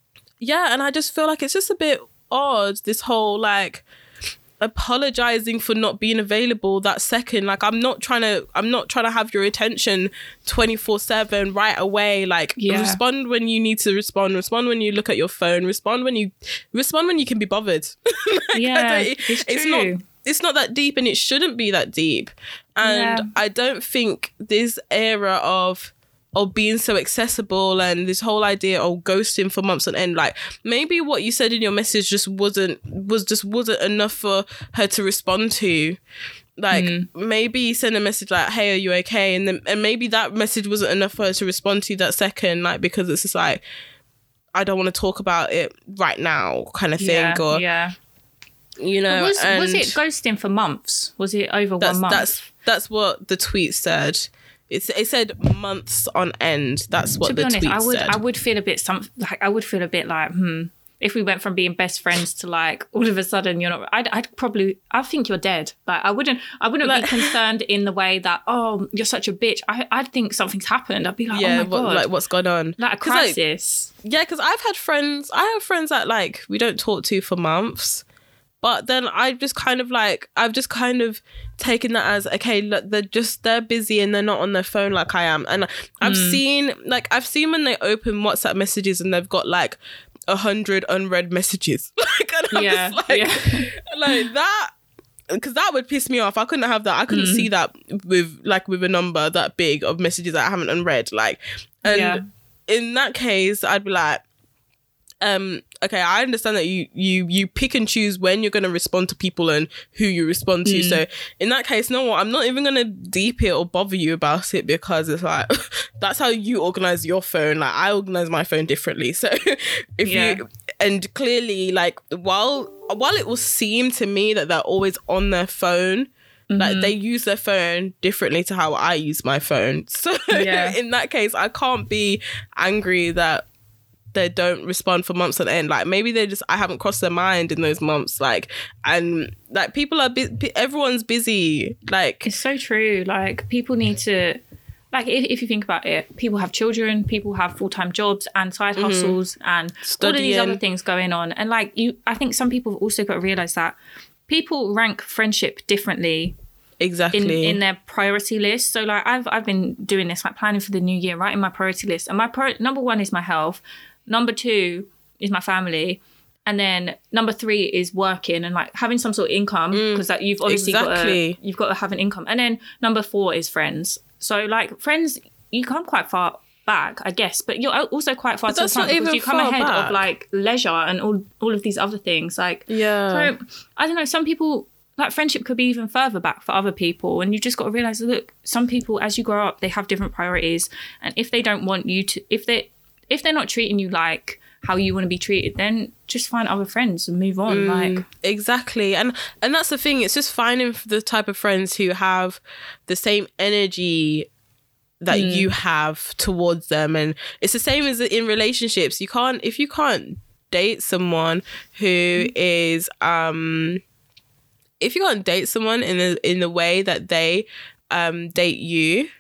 yeah, and I just feel like it's just a bit odd, this whole like apologizing for not being available that second. Like, I'm not trying to I'm not trying to have your attention twenty-four seven right away. Like, Yeah. respond when you need to respond, respond when you look at your phone, respond when you respond when you can be bothered. Like, Yeah, I don't- it's it's true. not it's not that deep, and it shouldn't be that deep. And Yeah. I don't think this era of of being so accessible and this whole idea of ghosting for months on end, like, maybe what you said in your message just wasn't was just wasn't enough for her to respond to. Like Mm. maybe send a message like, hey, are you okay? And then and maybe that message wasn't enough for her to respond to that second, like, because it's just like, I don't want to talk about it right now kind of thing. Yeah, or yeah. you know, Was, and was it ghosting for months? Was it over that's, one month? That's that's what the tweet said. It's it said months on end. That's what to be the honest, tweet I would said. I would feel a bit some like I would feel a bit like hmm. If we went from being best friends to like all of a sudden you're not, I'd, I'd probably, I think you're dead. Like I wouldn't, I wouldn't Like- be concerned in the way that, oh, you're such a bitch. I, I'd think something's happened. I'd be like, yeah, oh my what, God. like what's going on? Like a 'Cause, like, crisis. yeah, because I've had friends. I have friends that like we don't talk to for months, but then I just kind of like I've just kind of taken that as okay. Look, they're just they're busy and they're not on their phone like I am. And I've Mm. seen like I've seen when they open WhatsApp messages and they've got like a hundred unread messages. Like, and I'm Yeah, just like, yeah. like that. Because that would piss me off. I couldn't have that. I couldn't Mm. see that with like with a number that big of messages that I haven't unread. Like, and Yeah. in that case, I'd be like, um, okay, I understand that you you you pick and choose when you're gonna respond to people and who you respond to. Mm. So in that case, no, I'm not even gonna deep it or bother you about it because it's like that's how you organize your phone. Like I organize my phone differently. So if Yeah. you and clearly like while while it will seem to me that they're always on their phone. Like Mm-hmm. they use their phone differently to how I use my phone. So Yeah. in that case, I can't be angry that they don't respond for months on end. Like maybe they just I haven't crossed their mind in those months. Like and like people are bu- everyone's busy. Like It's so true. Like people need to, like if, if you think about it, people have children, people have full-time jobs and side hustles and all of these Studying. other things going on. And like you, I think some people have also got to realize that people rank friendship differently in, exactly. in their priority list. So like I've I've been doing this, like planning for the new year, writing my priority list. And my pro- number one is my health. Number two is my family. And then number three is working and like having some sort of income because that you've obviously exactly. got to, you've got to have an income. And then number four is friends. So like friends, you come quite far back, I guess, but you're also quite far But to the that's not front because even you come far ahead back. of like leisure and all all of these other things. Like yeah. so I don't know, some people like friendship could be even further back for other people. And you just got to realize, look, some people as you grow up, they have different priorities. And if they don't want you to, if they, if they're not treating you like how you want to be treated, then just find other friends and move on. Like Exactly. And and that's the thing. It's just finding the type of friends who have the same energy that you have towards them. And it's the same as in relationships. You can't, if you can't date someone who is, um, if you can't date someone in the, in the way that they um, date you,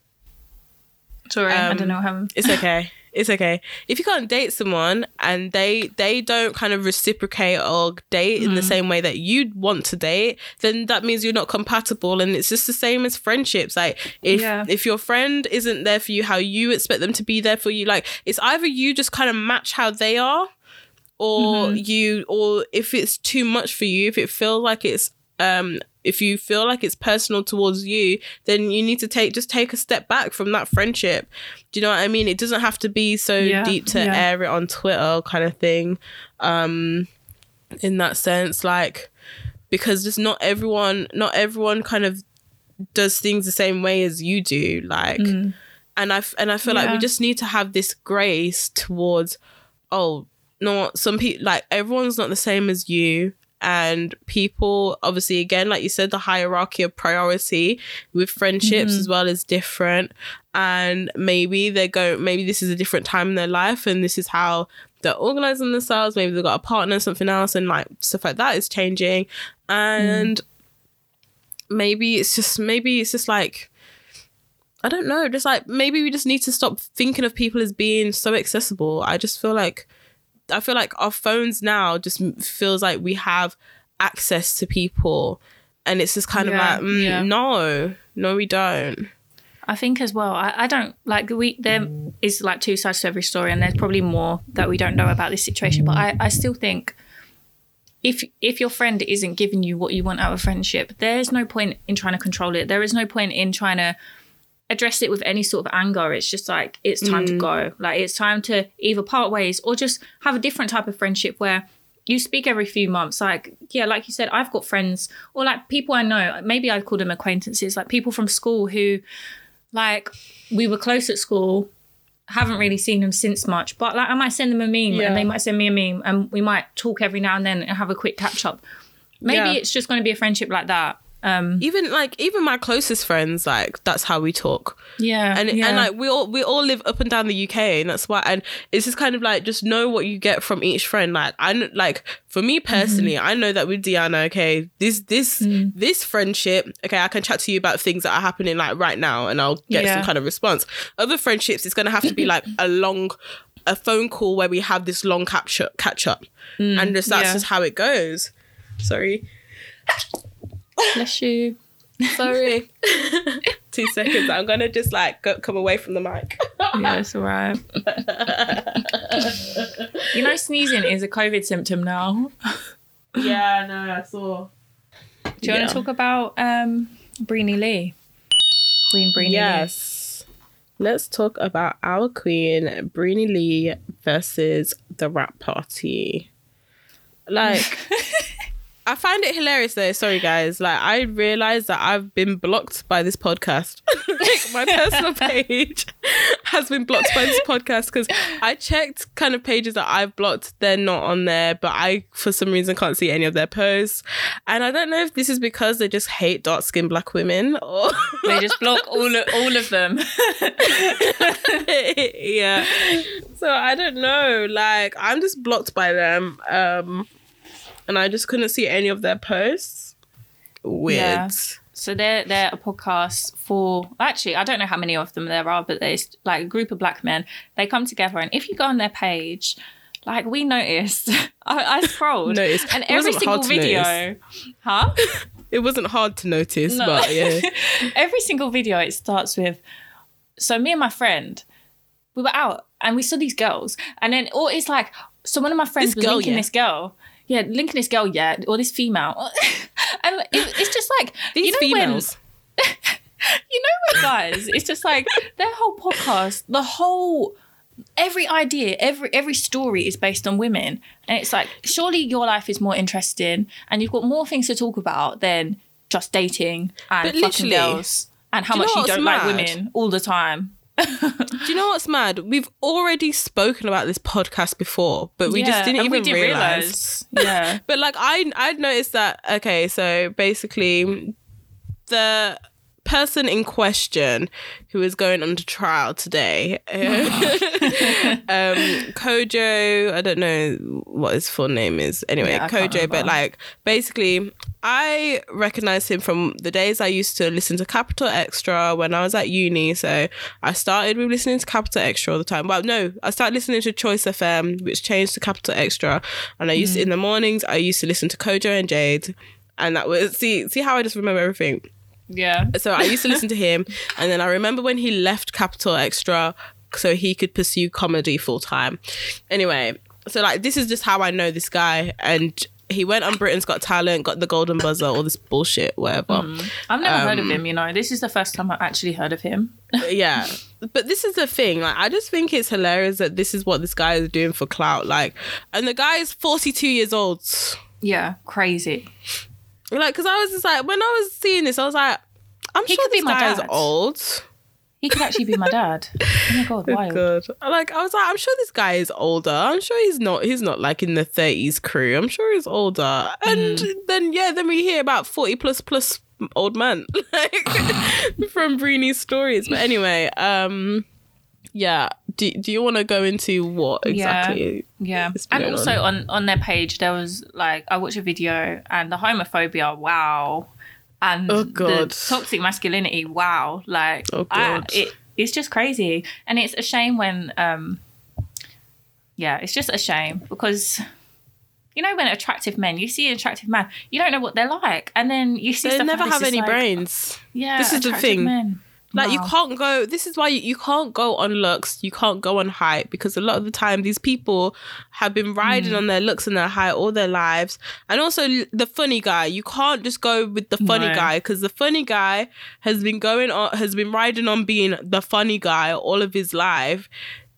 sorry, I Um, don't know what happened. it's okay. It's okay. If you can't date someone and they they don't kind of reciprocate or date in the same way that you want to date, then that means you're not compatible. And it's just the same as friendships. Like if Yeah. if your friend isn't there for you how you expect them to be there for you, like it's either you just kind of match how they are, or you, or if it's too much for you, if it feels like it's um if you feel like it's personal towards you, then you need to take just take a step back from that friendship. Do you know what I mean? It doesn't have to be so Yeah, deep to yeah. air it on Twitter kind of thing. Um, in that sense, like because just not everyone, not everyone kind of does things the same way as you do. Like, and I f- and I feel like we Yeah. just need to have this grace towards, oh, no, some people like everyone's not the same as you. And people, obviously, again, like you said, the hierarchy of priority with friendships as well is different. And maybe they go, maybe this is a different time in their life and this is how they're organizing themselves. Maybe they've got a partner, something else, and like stuff like that is changing. And maybe it's just, maybe it's just like, I don't know, just like maybe we just need to stop thinking of people as being so accessible. I just feel like, I feel like our phones now just m- feels like we have access to people, and it's just kind Yeah, of like, mm, yeah. no, no, we don't. I think as well, I, I don't like we there is like two sides to every story, and there's probably more that we don't know about this situation. But I, I still think if if your friend isn't giving you what you want out of friendship, there's no point in trying to control it. There is no point in trying to address it with any sort of anger. It's just like it's time to go. Like it's time to either part ways or just have a different type of friendship where you speak every few months. Like, yeah, like you said, I've got friends or like people I know, maybe I'd call them acquaintances, like people from school who like we were close at school, haven't really seen them since much, but like I might send them a meme yeah. and they might send me a meme and we might talk every now and then and have a quick catch up. Maybe yeah. it's just going to be a friendship like that. Um, even like even my closest friends, like that's how we talk. Yeah, and yeah. and like we all we all live up and down the U K, and that's why. And it's just kind of like just know what you get from each friend. Like I kn- like for me personally, mm-hmm. I know that with Deanna, okay, this this mm. this friendship, okay, I can chat to you about things that are happening like right now, and I'll get yeah. some kind of response. Other friendships, it's gonna have to be like a long. a phone call where we have this long catch up, catch up. Mm, and just that's yeah. just how it goes. Sorry. Bless you. Sorry. Two seconds. I'm gonna just like go, come away from the mic. Yeah, it's all right. You know, sneezing is a COVID symptom now. Yeah, no, I saw. Do you yeah. want to talk about um, Breeny Lee? Queen Breeny yes. Lee. Let's talk about our queen, Breeny Lee, versus the rap party. Like... I find it hilarious though. Sorry guys. Like I realized that I've been blocked by this podcast. Like my personal page has been blocked by this podcast because I checked kind of pages that I've blocked. They're not on there, but I for some reason can't see any of their posts. And I don't know if this is because they just hate dark skinned black women or they just block all of, all of them. Yeah. So I don't know. Like I'm just blocked by them. Um And I just couldn't see any of their posts. Weird. Yeah. So they're, they're a podcast for... Actually, I don't know how many of them there are, but there's like a group of black men. They come together and if you go on their page, like we noticed... I, I scrolled. Noticed. And every single video... Huh? It wasn't hard to notice, no. but yeah. Every single video, it starts with... So me and my friend, we were out and we saw these girls. And then or it's like... So one of my friends this was girl, linking yeah. this girl... Yeah, linking this girl, yeah, or this female. And it, it's just like... These you know females. When, you know what, guys? It's just like their whole podcast, the whole... Every idea, every every story is based on women. And it's like, surely your life is more interesting and you've got more things to talk about than just dating and but fucking girls and how much you don't mad? like women all the time. Do you know what's mad? We've already spoken about this podcast before, but we yeah, just didn't even didn't realize. realize. Yeah. But like I I'd noticed that, okay, so basically the person in question who is going under trial today, um, Kojo, I don't know what his full name is. Anyway, yeah, Kojo, but like basically I recognize him from the days I used to listen to Capital Extra when I was at uni. So I started with listening to Capital Extra all the time. Well, no, I started listening to Choice F M, which changed to Capital Extra. And I used mm. to, in the mornings, I used to listen to Kojo and Jade. And that was, see, see how I just remember everything. Yeah. So I used to listen to him. And then I remember when he left Capital Extra so he could pursue comedy full time. Anyway, so like this is just how I know this guy. And he went on Britain's Got Talent, got the golden buzzer, all this bullshit, whatever. Mm. I've never um, heard of him, you know. This is the first time I've actually heard of him. Yeah. But this is the thing. Like, I just think it's hilarious that this is what this guy is doing for clout. Like, and the guy is forty-two years old. Yeah, crazy. Like, because I was just like, when I was seeing this, I was like, I'm he sure this guy is old. He could actually be my dad. Oh my God, wild. Good. Like, I was like, I'm sure this guy is older. I'm sure he's not, he's not like in the thirties crew. I'm sure he's older. And mm. then, yeah, then we hear about forty plus plus old man, like, from Breeny's stories. But anyway, um, yeah. Do, do you want to go into what exactly? Yeah. yeah. And also on? on, on their page, there was like, I watched a video and the homophobia, wow. And oh, God. the toxic masculinity, wow. Like, oh, I, God. it, it's just crazy. And it's a shame when, um, yeah, it's just a shame because, you know, when attractive men, you see an attractive man, you don't know what they're like. And then you see they stuff never like have any like, brains. Yeah, this is the thing. Men. Like, wow. you can't go, this is why you, you can't go on looks, you can't go on height, because a lot of the time these people have been riding mm. on their looks and their height all their lives. And also the funny guy, you can't just go with the funny no. guy, because the funny guy has been going on, has been riding on being the funny guy all of his life.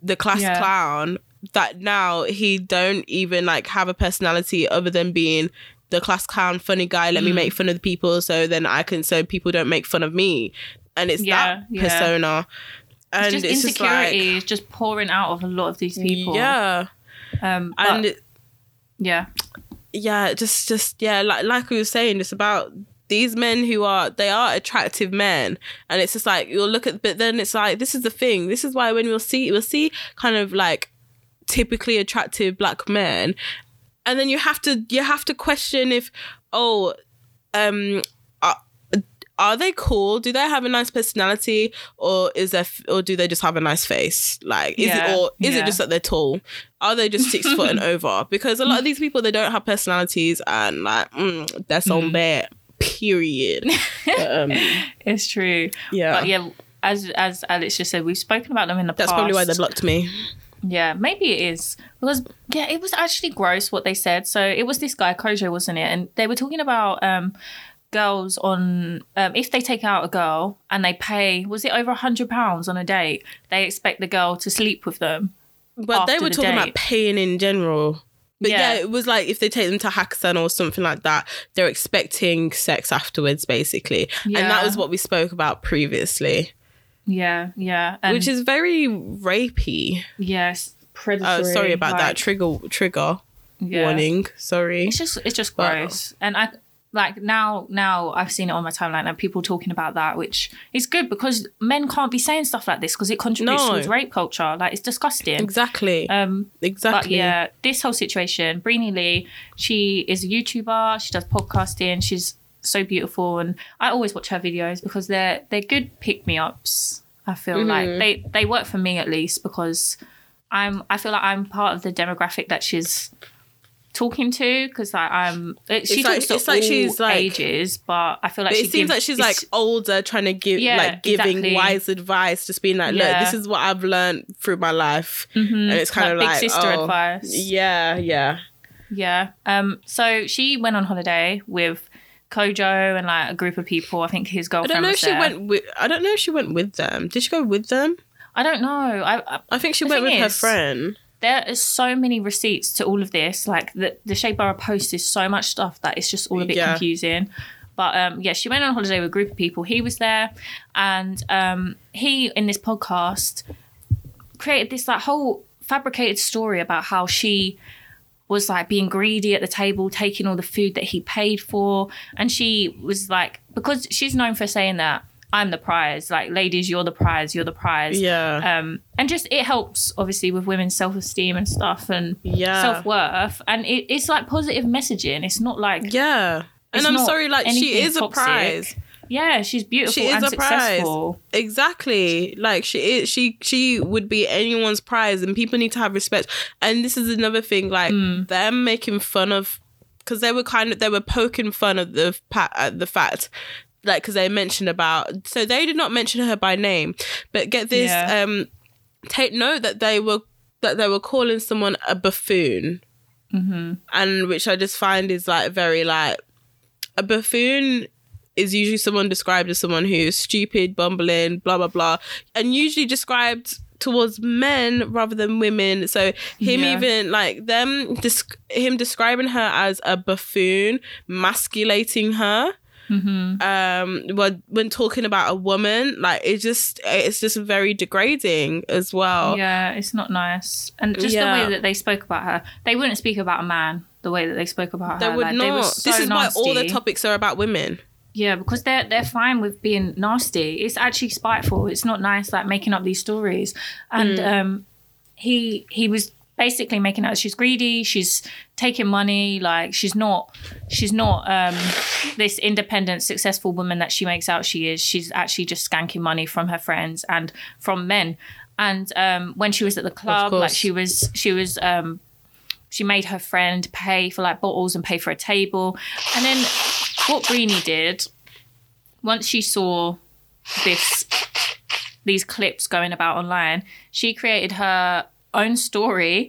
the class Yeah. clown, that now he don't even like have a personality other than being the class clown, funny guy. Let me Mm. make fun of the people, so then I can, so people don't make fun of me. And it's Yeah, that yeah. persona. And It's just it's just like, insecurity is just pouring out of a lot of these people. yeah. Um, but, And it, yeah. yeah, just, just, yeah, like, like we were saying, it's about these men who are, they are attractive men. And it's just like, you'll look at, but then it's like, this is the thing. This is why when we'll see, we'll see kind of like typically attractive black men. And then you have to, you have to question if, oh, um, are, are they cool? Do they have a nice personality, or is there, or do they just have a nice face? Like, is Yeah, it, or is yeah. it just that they're tall? Are they just six foot and over? Because a lot of these people, they don't have personalities, and like, mm, that's on there. Period. But, um, It's true. yeah, But yeah, as as Alex just said, we've spoken about them in the that's past. probably why they blocked me. Yeah, maybe it is. Because, yeah, it was actually gross what they said. So it was this guy, Kojo, wasn't it? And they were talking about um, girls on, um, if they take out a girl and they pay, was it over one hundred pounds on a date, they expect the girl to sleep with them. But they after were the talking date. about paying in general. But yeah. Yeah. it was like if they take them to Hakkasan or something like that, they're expecting sex afterwards, basically. And that Yeah. was what we spoke about previously, Yeah, yeah. And which is very rapey. yes, predatory. Oh, sorry about that. like, Trigger trigger yeah. warning. Sorry. It's just it's just But- gross. And I like now now I've seen it on my timeline and people talking about that, which is good because men can't be saying stuff like this because it contributes No. towards rape culture. Like, it's disgusting. Exactly. Um exactly. But yeah, this whole situation, Breenie Lee, she is a YouTuber, she does podcasting, she's so beautiful, and I always watch her videos because they're they're good pick-me-ups. I feel Mm-hmm. like they they work for me at least because I'm I feel like I'm part of the demographic that she's talking to, because like I'm it, she It's like- talks to it's like all she's, like- ages, but I feel like But she it seems gives, like she's it's- like older, trying to give, Yeah, like giving exactly. wise advice, just being like, look, Yeah. this is what I've learned through my life, Mhm, and it's kind like of big like sister oh, advice. Yeah, yeah. Yeah. Um. So she went on holiday with Kojo and like a group of people. I think his I girlfriend don't know was if she there. went with. I don't know if she went with them. Did she go with them? I don't know. I, I I think she The went with thing her is- friend. there is so many receipts to all of this. Like the the Shea Borough post is so much stuff that it's just all a bit Yeah. confusing. But um, yeah, she went on holiday with a group of people. He was there, and um, he in this podcast created this like whole fabricated story about how she was like being greedy at the table, taking all the food that he paid for, and she was like, because she's known for saying that I'm the prize, like ladies, you're the prize, you're the prize. Yeah, Um, and just it helps obviously with women's self-esteem and stuff and yeah, self-worth, and it, it's like positive messaging. It's not like yeah. And It's I'm not sorry, like she anything is a toxic. prize. yeah, she's beautiful She is and a prize. successful. Exactly. Like she is, she she would be anyone's prize, and people need to have respect. And this is another thing, like Mm. them making fun of, because they were kind of they were poking fun of the pa- at the fact, like because they mentioned about. So they did not mention her by name, but get this. Yeah. Um, take note that they were that they were calling someone a buffoon, Mm-hmm. and which I just find is like very like a buffoon is usually someone described as someone who's stupid, bumbling, blah, blah, blah. And usually described towards men rather than women. So him Yeah. even like them, desc- him describing her as a buffoon, masculating her. Mm-hmm. Um, when, when talking about a woman, like it just, it's just very degrading as well. Yeah, it's not nice. And just Yeah. the way that they spoke about her, they wouldn't speak about a man the way that they spoke about They her. would like, not. They were so this is nasty. why all the topics are about women. Yeah, because they're they're fine with being nasty. It's actually spiteful. It's not nice, like making up these stories. And Mm. um, he he was basically making out she's greedy. She's taking money. Like she's not she's not um, this independent, successful woman that she makes out she is. She's actually just skanking money from her friends and from men. And um, when she was at the club, like course. she was she was. Um, she made her friend pay for like bottles and pay for a table. And then what Breenie did, once she saw this, these clips going about online, she created her own story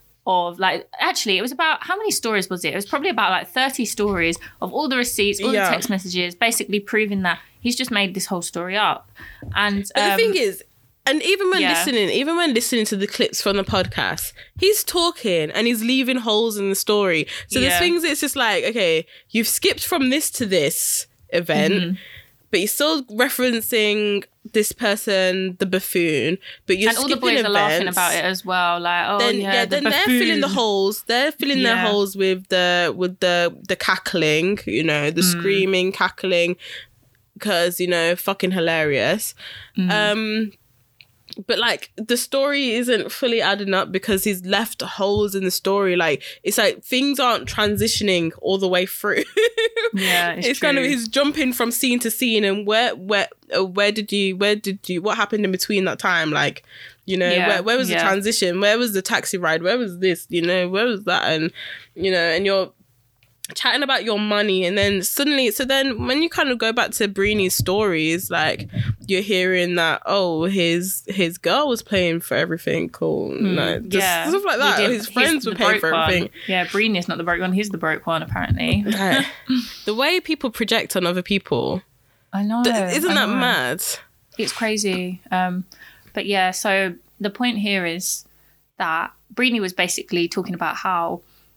of like, actually it was about, how many stories was it? It was probably about like thirty stories of all the receipts, all Yeah. the text messages, basically proving that he's just made this whole story up. And But um, the thing is, And even when Yeah. listening, even when listening to the clips from the podcast, he's talking and he's leaving holes in the story. So Yeah. there's things it's just like, okay, you've skipped from this to this event, Mm-hmm. but you're still referencing this person, the buffoon, but you're And all the skipping boys events. are laughing about it as well. Like, oh Then yeah, yeah, the then they're filling the buffoon. holes. They're filling their Yeah. holes with the with the the cackling, you know, the Mm. screaming, cackling, because you know, fucking hilarious. Mm. Um. But like the story isn't fully adding up because he's left holes in the story. Like it's like things aren't transitioning all the way through. Yeah, it's, it's kind of true. he's jumping from scene to scene, and where where uh, where did you where did you what happened in between that time? Like, you know, Yeah, where where was the yeah. transition? Where was the taxi ride? Where was this? You know, where was that? And you know, and you're chatting about your money, and then suddenly, so then when you kind of go back to Brini's stories, like you're hearing that oh his his girl was paying for everything, cool, like, just yeah, stuff like He that. did- His he's friends the were paying broke for one. everything. Yeah, Brini is not the broke one. He's the broke one, apparently. Like, the way people project on other people, I know. th- isn't I that know. mad? It's crazy. Um, but yeah, so the point here is that Brini was basically talking about how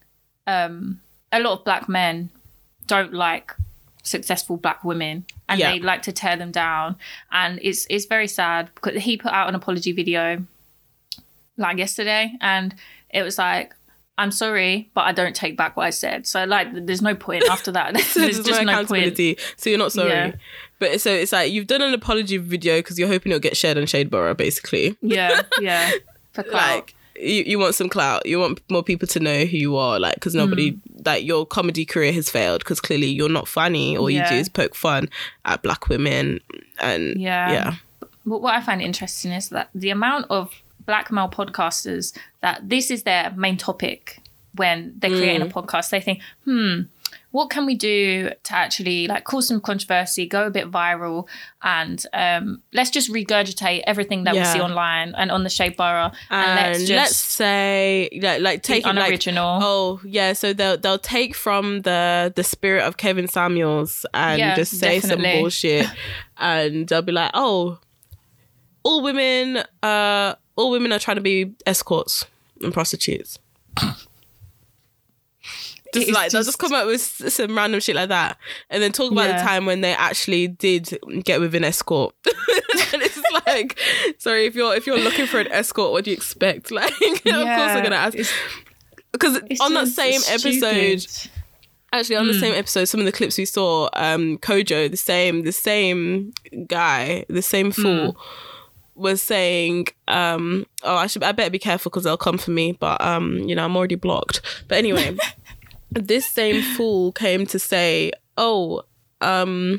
um, a lot of black men don't like successful black women, and Yeah. they like to tear them down. And it's it's very sad because he put out an apology video like yesterday, and it was like, I'm sorry, but I don't take back what I said. So like, there's no point after that. So there's there's just no no point. accountability. So you're not sorry. Yeah. But so it's like you've done an apology video because you're hoping it'll get shared on Shadeborough, basically. Yeah, yeah. For clout. Like you, you want some clout. You want more people to know who you are. Like because nobody, Mm. like your comedy career has failed because clearly you're not funny. All you Yeah. do is poke fun at black women. And Yeah. yeah, But what I find interesting is that the amount of black male podcasters that this is their main topic when they're creating Mm. a podcast, they think, hmm, what can we do to actually like cause some controversy, go a bit viral, and um, let's just regurgitate everything that we Yeah. see online and on the Shade Borough, and, and let's let's, just say like like take it like unoriginal. oh yeah, so they'll they'll take from the the spirit of Kevin Samuels and Yeah, just say definitely. some bullshit, and they'll be like, oh, all women uh all women are trying to be escorts and prostitutes. Just It's like they'll just- just come up with s- some random shit like that, and then talk about Yeah. the time when they actually did get with an escort. And it's like, sorry, if you're if you're looking for an escort, what do you expect? Like, of course they're gonna ask. It's- Because it's on that just same episode, stupid. actually on the same episode, some of the clips we saw, um, Kojo, the same, the same guy, the same fool, was saying, um, "Oh, I should, I better be careful because they'll come for me." But um, you know, I'm already blocked. But anyway, this same fool came to say, "Oh, um."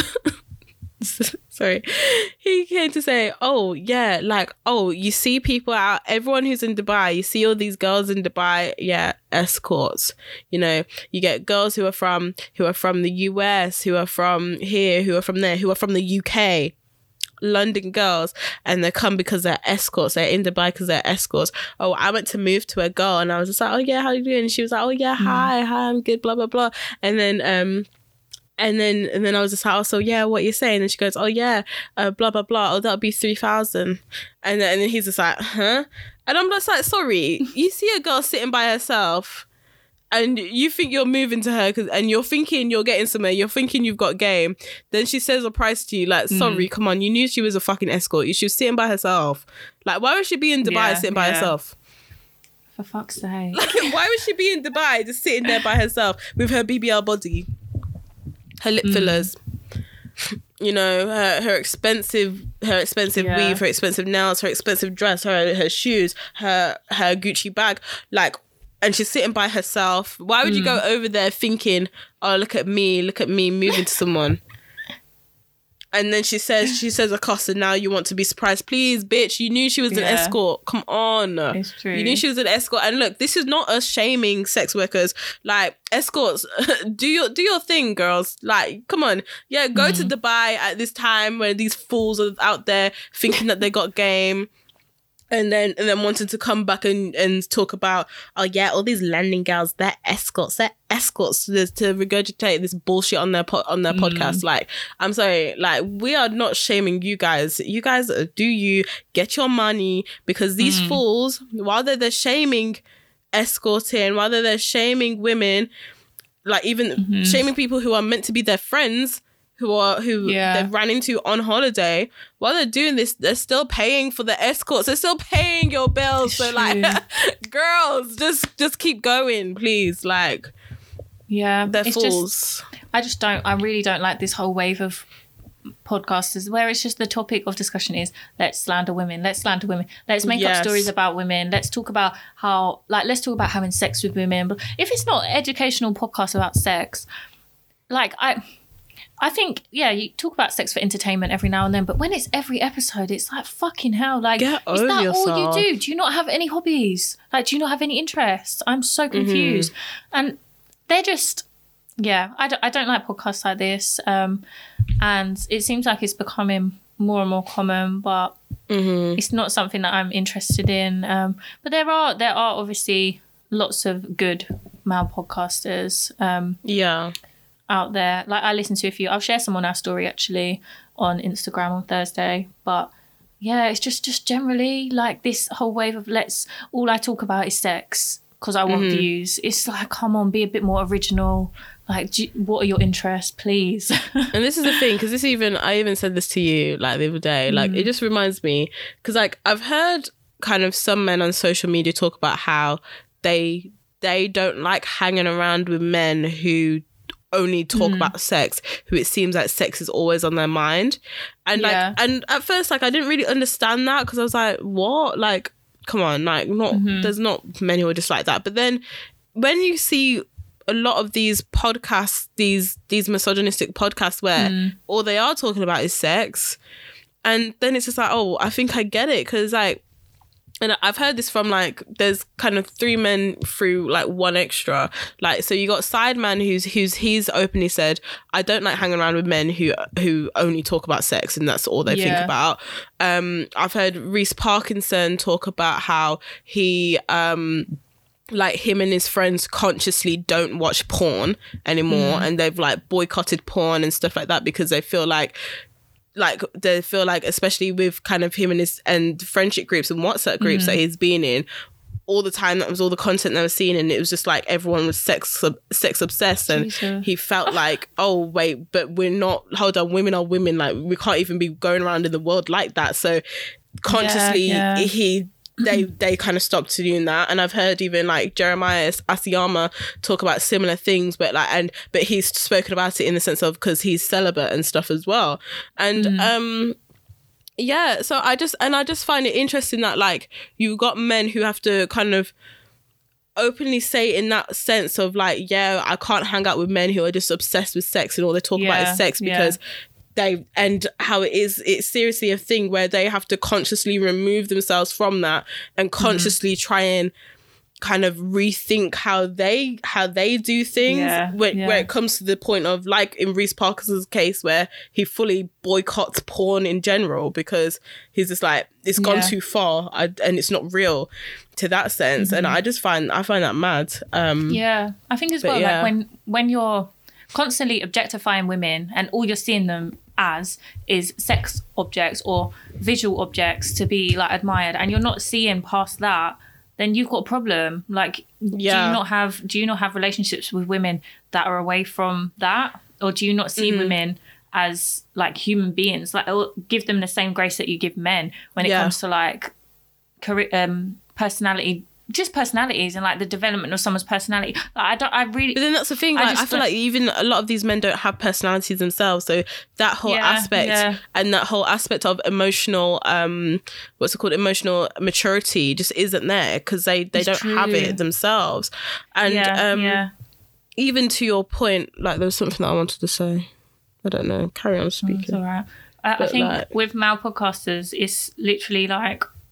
Sorry, he came to say, oh yeah, like, oh, you see people out, everyone who's in Dubai, you see all these girls in Dubai, yeah, escorts. You know, you get girls who are from who are from the U S, who are from here, who are from there, who are from the U K, London girls, and they come because they're escorts. They're in Dubai because they're escorts. Oh, I went to move to a girl, and I was just like, oh yeah, how you doing? And she was like, oh yeah, hi, hi, I'm good, blah blah blah. And then um. And then and then I was just like, oh, so yeah, what you're saying? And she goes, oh yeah, uh, blah blah blah. Oh, that'll be three thousand. And then and then he's just like, huh? And I'm just like, sorry, you see a girl sitting by herself, and you think you're moving to her, cause, and you're thinking you're getting somewhere, you're thinking you've got game. Then she says a price to you, like, sorry, come on, you knew she was a fucking escort. She was sitting by herself. Like, why would she be in Dubai Yeah, sitting by yeah. herself? For fuck's sake. Why would she be in Dubai just sitting there by herself with her B B L body? Her lip fillers, you know, her, her expensive, her expensive Yeah. weave, her expensive nails, her expensive dress, her her shoes, her her Gucci bag, like, and she's sitting by herself. Why would you go over there thinking, "Oh, look at me, look at me moving to someone"? And then she says, she says, Acosta, now you want to be surprised. Please, bitch, you knew she was an Yeah. escort. Come on. It's true. You knew she was an escort. And look, this is not us shaming sex workers. Like, escorts, do your do your thing, girls. Like, come on. Yeah, go to Dubai at this time where these fools are out there thinking that they got game. And then and then wanted to come back and, and talk about, oh yeah, all these landing girls, they're escorts, they're escorts to, to regurgitate this bullshit on their po- on their mm. podcast. Like, I'm sorry, like, we are not shaming you guys. You guys do you get your money, because these mm. fools, while they're, they're shaming escorting, while they're, they're shaming women, like even mm-hmm. shaming people who are meant to be their friends, who are who yeah. they've ran into on holiday, while they're doing this, they're still paying for the escorts. They're still paying your bills. It's so true. Like, girls, just just keep going, please. Like, yeah, they're it's fools. Just, I just don't. I really don't like this whole wave of podcasters where it's just the topic of discussion is let's slander women, let's slander women, let's make yes. up stories about women, let's talk about how like let's talk about having sex with women. But if it's not an educational podcast about sex, like I. I think, yeah, you talk about sex for entertainment every now and then, but when it's every episode, it's like, fucking hell. Like, Get is that yourself. all you do? Do you not have any hobbies? Like, do you not have any interests? I'm so confused. Mm-hmm. And they're just, yeah, I don't, I don't like podcasts like this. Um, and it seems like it's becoming more and more common, but mm-hmm. it's not something that I'm interested in. Um, but there are, there are obviously lots of good male podcasters. Um, yeah. out there. Like, I listen to a few. I'll share some on our story actually on Instagram on Thursday. But yeah, it's just just generally like this whole wave of let's all I talk about is sex because I want mm-hmm. views. It's like, come on, be a bit more original. Like, do you, what are your interests, please? And this is the thing, because this even I even said this to you like the other day. Like, mm. it just reminds me, because like I've heard kind of some men on social media talk about how they they don't like hanging around with men who only talk mm. about sex, who it seems like sex is always on their mind. And yeah. like, and at first, like, I didn't really understand that, because I was like, what? Like, come on, like, not mm-hmm. there's not many who are just like that. But then when you see a lot of these podcasts, these these misogynistic podcasts where mm. all they are talking about is sex, and then it's just like, oh, I think I get it, because like, and I've heard this from like, there's kind of three men through like one extra. Like, so you got Sideman, who's who's he's openly said, I don't like hanging around with men who who only talk about sex and that's all they yeah. think about. Um, I've heard Reese Parkinson talk about how he um like him and his friends consciously don't watch porn anymore, mm. and they've like boycotted porn and stuff like that because they feel like. Like they feel like, especially with kind of him and his and friendship groups and WhatsApp groups mm. that he's been in, all the time that was all the content they were seeing, and it was just like everyone was sex sex obsessed, and Jesus. He felt like, oh wait, but we're not. Hold on, women are women. Like, we can't even be going around in the world like that. So consciously, yeah, yeah. he. they they kind of stopped doing that. And I've heard even like Jeremiah Asiyama talk about similar things, but like and but he's spoken about it in the sense of because he's celibate and stuff as well. And mm. um yeah, so I just and I just find it interesting that like you've got men who have to kind of openly say in that sense of like, yeah, I can't hang out with men who are just obsessed with sex and all they talk yeah, about is sex because yeah. they and how it is it's seriously a thing where they have to consciously remove themselves from that and consciously mm. try and kind of rethink how they how they do things yeah, when, yeah. where it comes to the point of like in Reese Parkinson's case where he fully boycotts porn in general because he's just like it's gone yeah. too far I, and it's not real to that sense. Mm-hmm. And I just find I find that mad. Um, yeah, I think as well yeah. like when when you're constantly objectifying women and all you're seeing them as is sex objects or visual objects to be like admired and you're not seeing past that, then you've got a problem. Like yeah. do you not have do you not have relationships with women that are away from that, or do you not see mm-hmm. women as like human beings, like give them the same grace that you give men when it yeah. comes to like career, um, personality just personalities and like the development of someone's personality. Like, I don't I really but then that's the thing like, I, just, I feel like even a lot of these men don't have personalities themselves, so that whole yeah, aspect yeah. and that whole aspect of emotional um what's it called emotional maturity just isn't there because they they it's don't true. have it themselves. And yeah, um yeah. even to your point, like there was something that I wanted to say. I don't know, carry on speaking. Oh, it's all right. I, I think like, with male podcasters it's literally like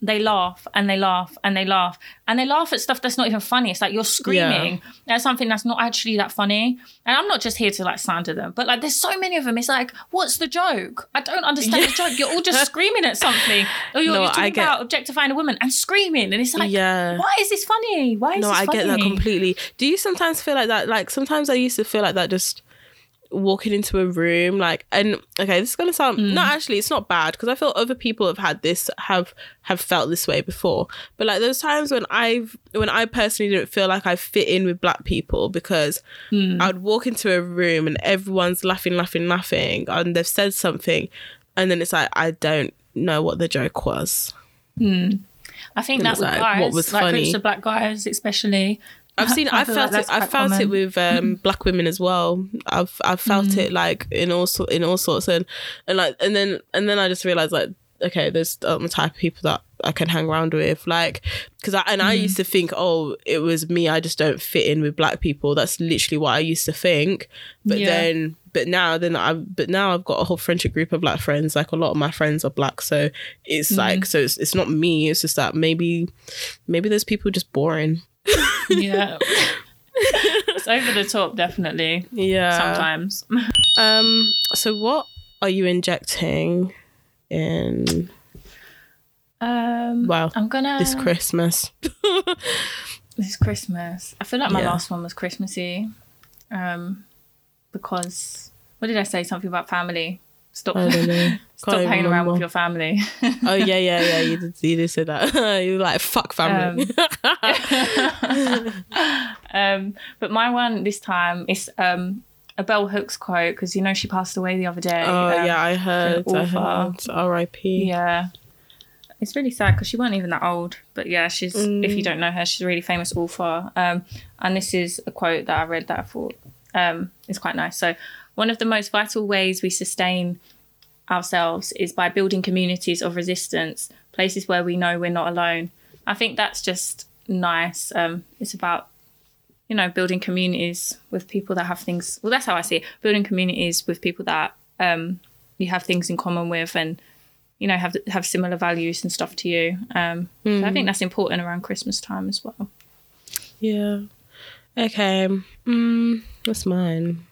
they laugh and they laugh and they laugh and they laugh at stuff that's not even funny. It's like you're screaming yeah. at something that's not actually that funny. And I'm not just here to like slander them, but like there's so many of them. It's like, what's the joke? I don't understand yeah. the joke. You're all just screaming at something. Or you're, no, you're talking get... about objectifying a woman and screaming. And it's like, yeah. why is this funny? Why is no, this I funny? get that completely. Do you sometimes feel like that? Like sometimes I used to feel like that just walking into a room like and okay this is gonna sound mm. no actually it's not bad because I feel other people have had this have have felt this way before, but like those times when I've when I personally didn't feel like I fit in with black people because mm. I'd walk into a room and everyone's laughing laughing laughing and they've said something and then it's like I don't know what the joke was. mm. I think that's like, guys, what was like funny groups of black guys especially. I've seen. I, I felt like it. I felt common. it with um, black women as well. I've I've felt mm. it like in all so, in all sorts and and like and then and then I just realized like okay, there's um, the type of people that I can hang around with like because I and mm. I used to think oh it was me I just don't fit in with black people. That's literally what I used to think. But yeah. then but now then I but now I've got a whole friendship group of black friends. Like a lot of my friends are black, so it's mm. like so it's it's not me. It's just that maybe maybe those people are just boring. Yeah. It's over the top, definitely. Yeah. Sometimes. Um, so what are you injecting in um well I'm gonna this Christmas? This Christmas. I feel like my yeah. last one was Christmassy. Um because what did I say? Something about family. Stop I don't know. Stop hanging around with your family. Oh yeah, yeah, yeah. You did, you did say that. You're like fuck family. Um, um, but my one this time is um, a Bell Hooks quote because you know she passed away the other day. Oh um, yeah, I heard. I heard. R I P Yeah, it's really sad because she wasn't even that old. But yeah, she's mm. if you don't know her, she's a really famous author. Um, and this is a quote that I read that I thought um, is quite nice. So. One of the most vital ways we sustain ourselves is by building communities of resistance, places where we know we're not alone. I think that's just nice. Um, it's about, you know, building communities with people that have things. Well, that's how I see it. Building communities with people that um, you have things in common with and, you know, have have similar values and stuff to you. Um, mm. So I think that's important around Christmas time as well. Yeah. Okay. Mm, what's mine?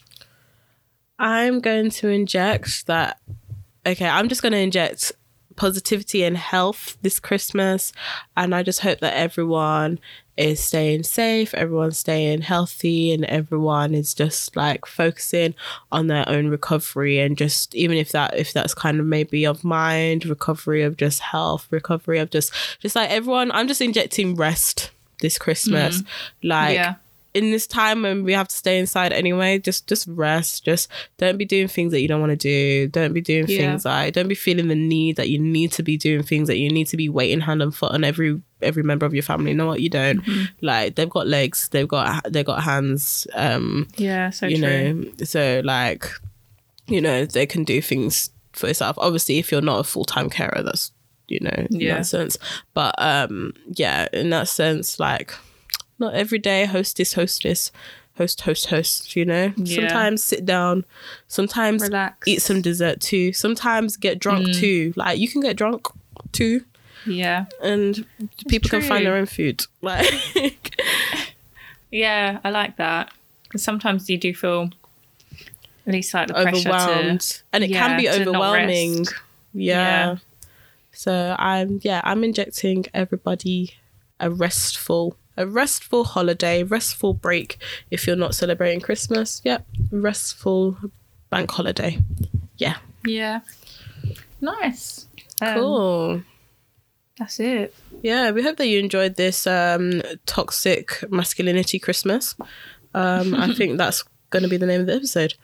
I'm going to inject that. Okay, I'm just going to inject positivity and health this Christmas. And I just hope that everyone is staying safe, everyone's staying healthy, and everyone is just like focusing on their own recovery. And just even if that if that's kind of maybe of mind, recovery of just health, recovery of just just like everyone, I'm just injecting rest this Christmas. Mm. Like yeah. In this time when we have to stay inside anyway, just just rest. Just don't be doing things that you don't want to do. Don't be doing yeah. things like, don't be feeling the need that you need to be doing things that you need to be waiting hand and foot on every every member of your family. You know what? You don't. Mm-hmm. Like they've got legs, they've got they've got hands. Um, yeah, so you true. know, so like, you know, they can do things for yourself. Obviously, if you're not a full time carer, that's you know, yeah. in that sense. But um, yeah, in that sense, like. Not every day, hostess, hostess, host, host, host, you know? Yeah. Sometimes sit down. Sometimes relax. Eat some dessert too. Sometimes get drunk mm. too. Like, you can get drunk too. Yeah. And it's people true. Can find their own food. Like, yeah, I like that. Because sometimes you do feel at least like the pressure overwhelmed. To... And it yeah, can be overwhelming. Yeah. yeah. So, I'm, yeah, I'm injecting everybody a restful... A restful holiday, restful break if you're not celebrating Christmas. Yep, restful bank holiday. Yeah. Yeah. Nice. Cool. Um, that's it. Yeah, we hope that you enjoyed this um, toxic masculinity Christmas. Um, I think that's going to be the name of the episode.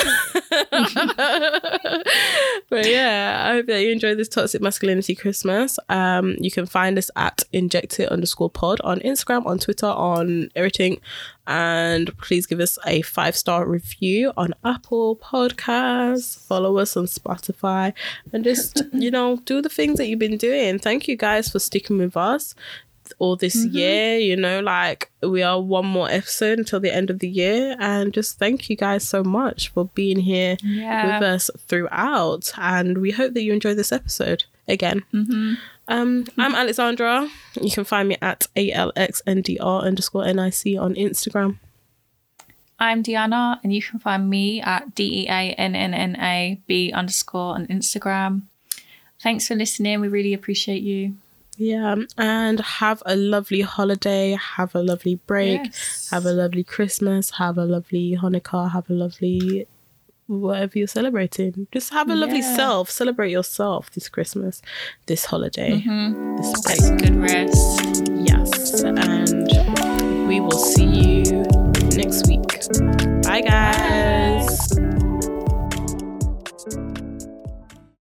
But yeah, I hope that you enjoyed this toxic masculinity Christmas. Um, you can find us at injectit underscore pod on Instagram, on Twitter, on everything. And please give us a five-star review on Apple Podcasts. Follow us on Spotify. And just, you know, do the things that you've been doing. Thank you guys for sticking with us all this mm-hmm. year. You know, like we are one more episode until the end of the year. And just thank you guys so much for being here yeah. with us throughout. And we hope that you enjoyed this episode again. Mm-hmm. Um, I'm Alexandra. You can find me at A L X N D R underscore N I C on Instagram. I'm Deanna, and you can find me at D E A N N N A B underscore on Instagram. Thanks for listening. We really appreciate you. Yeah, and have a lovely holiday. Have a lovely break. Yes. Have a lovely Christmas. Have a lovely Hanukkah. Have a lovely whatever you're celebrating. Just have a lovely Yeah. self. Celebrate yourself this Christmas, this holiday, Mm-hmm. this Take break. good rest. Yes, and we will see you next week. Bye, guys. Bye.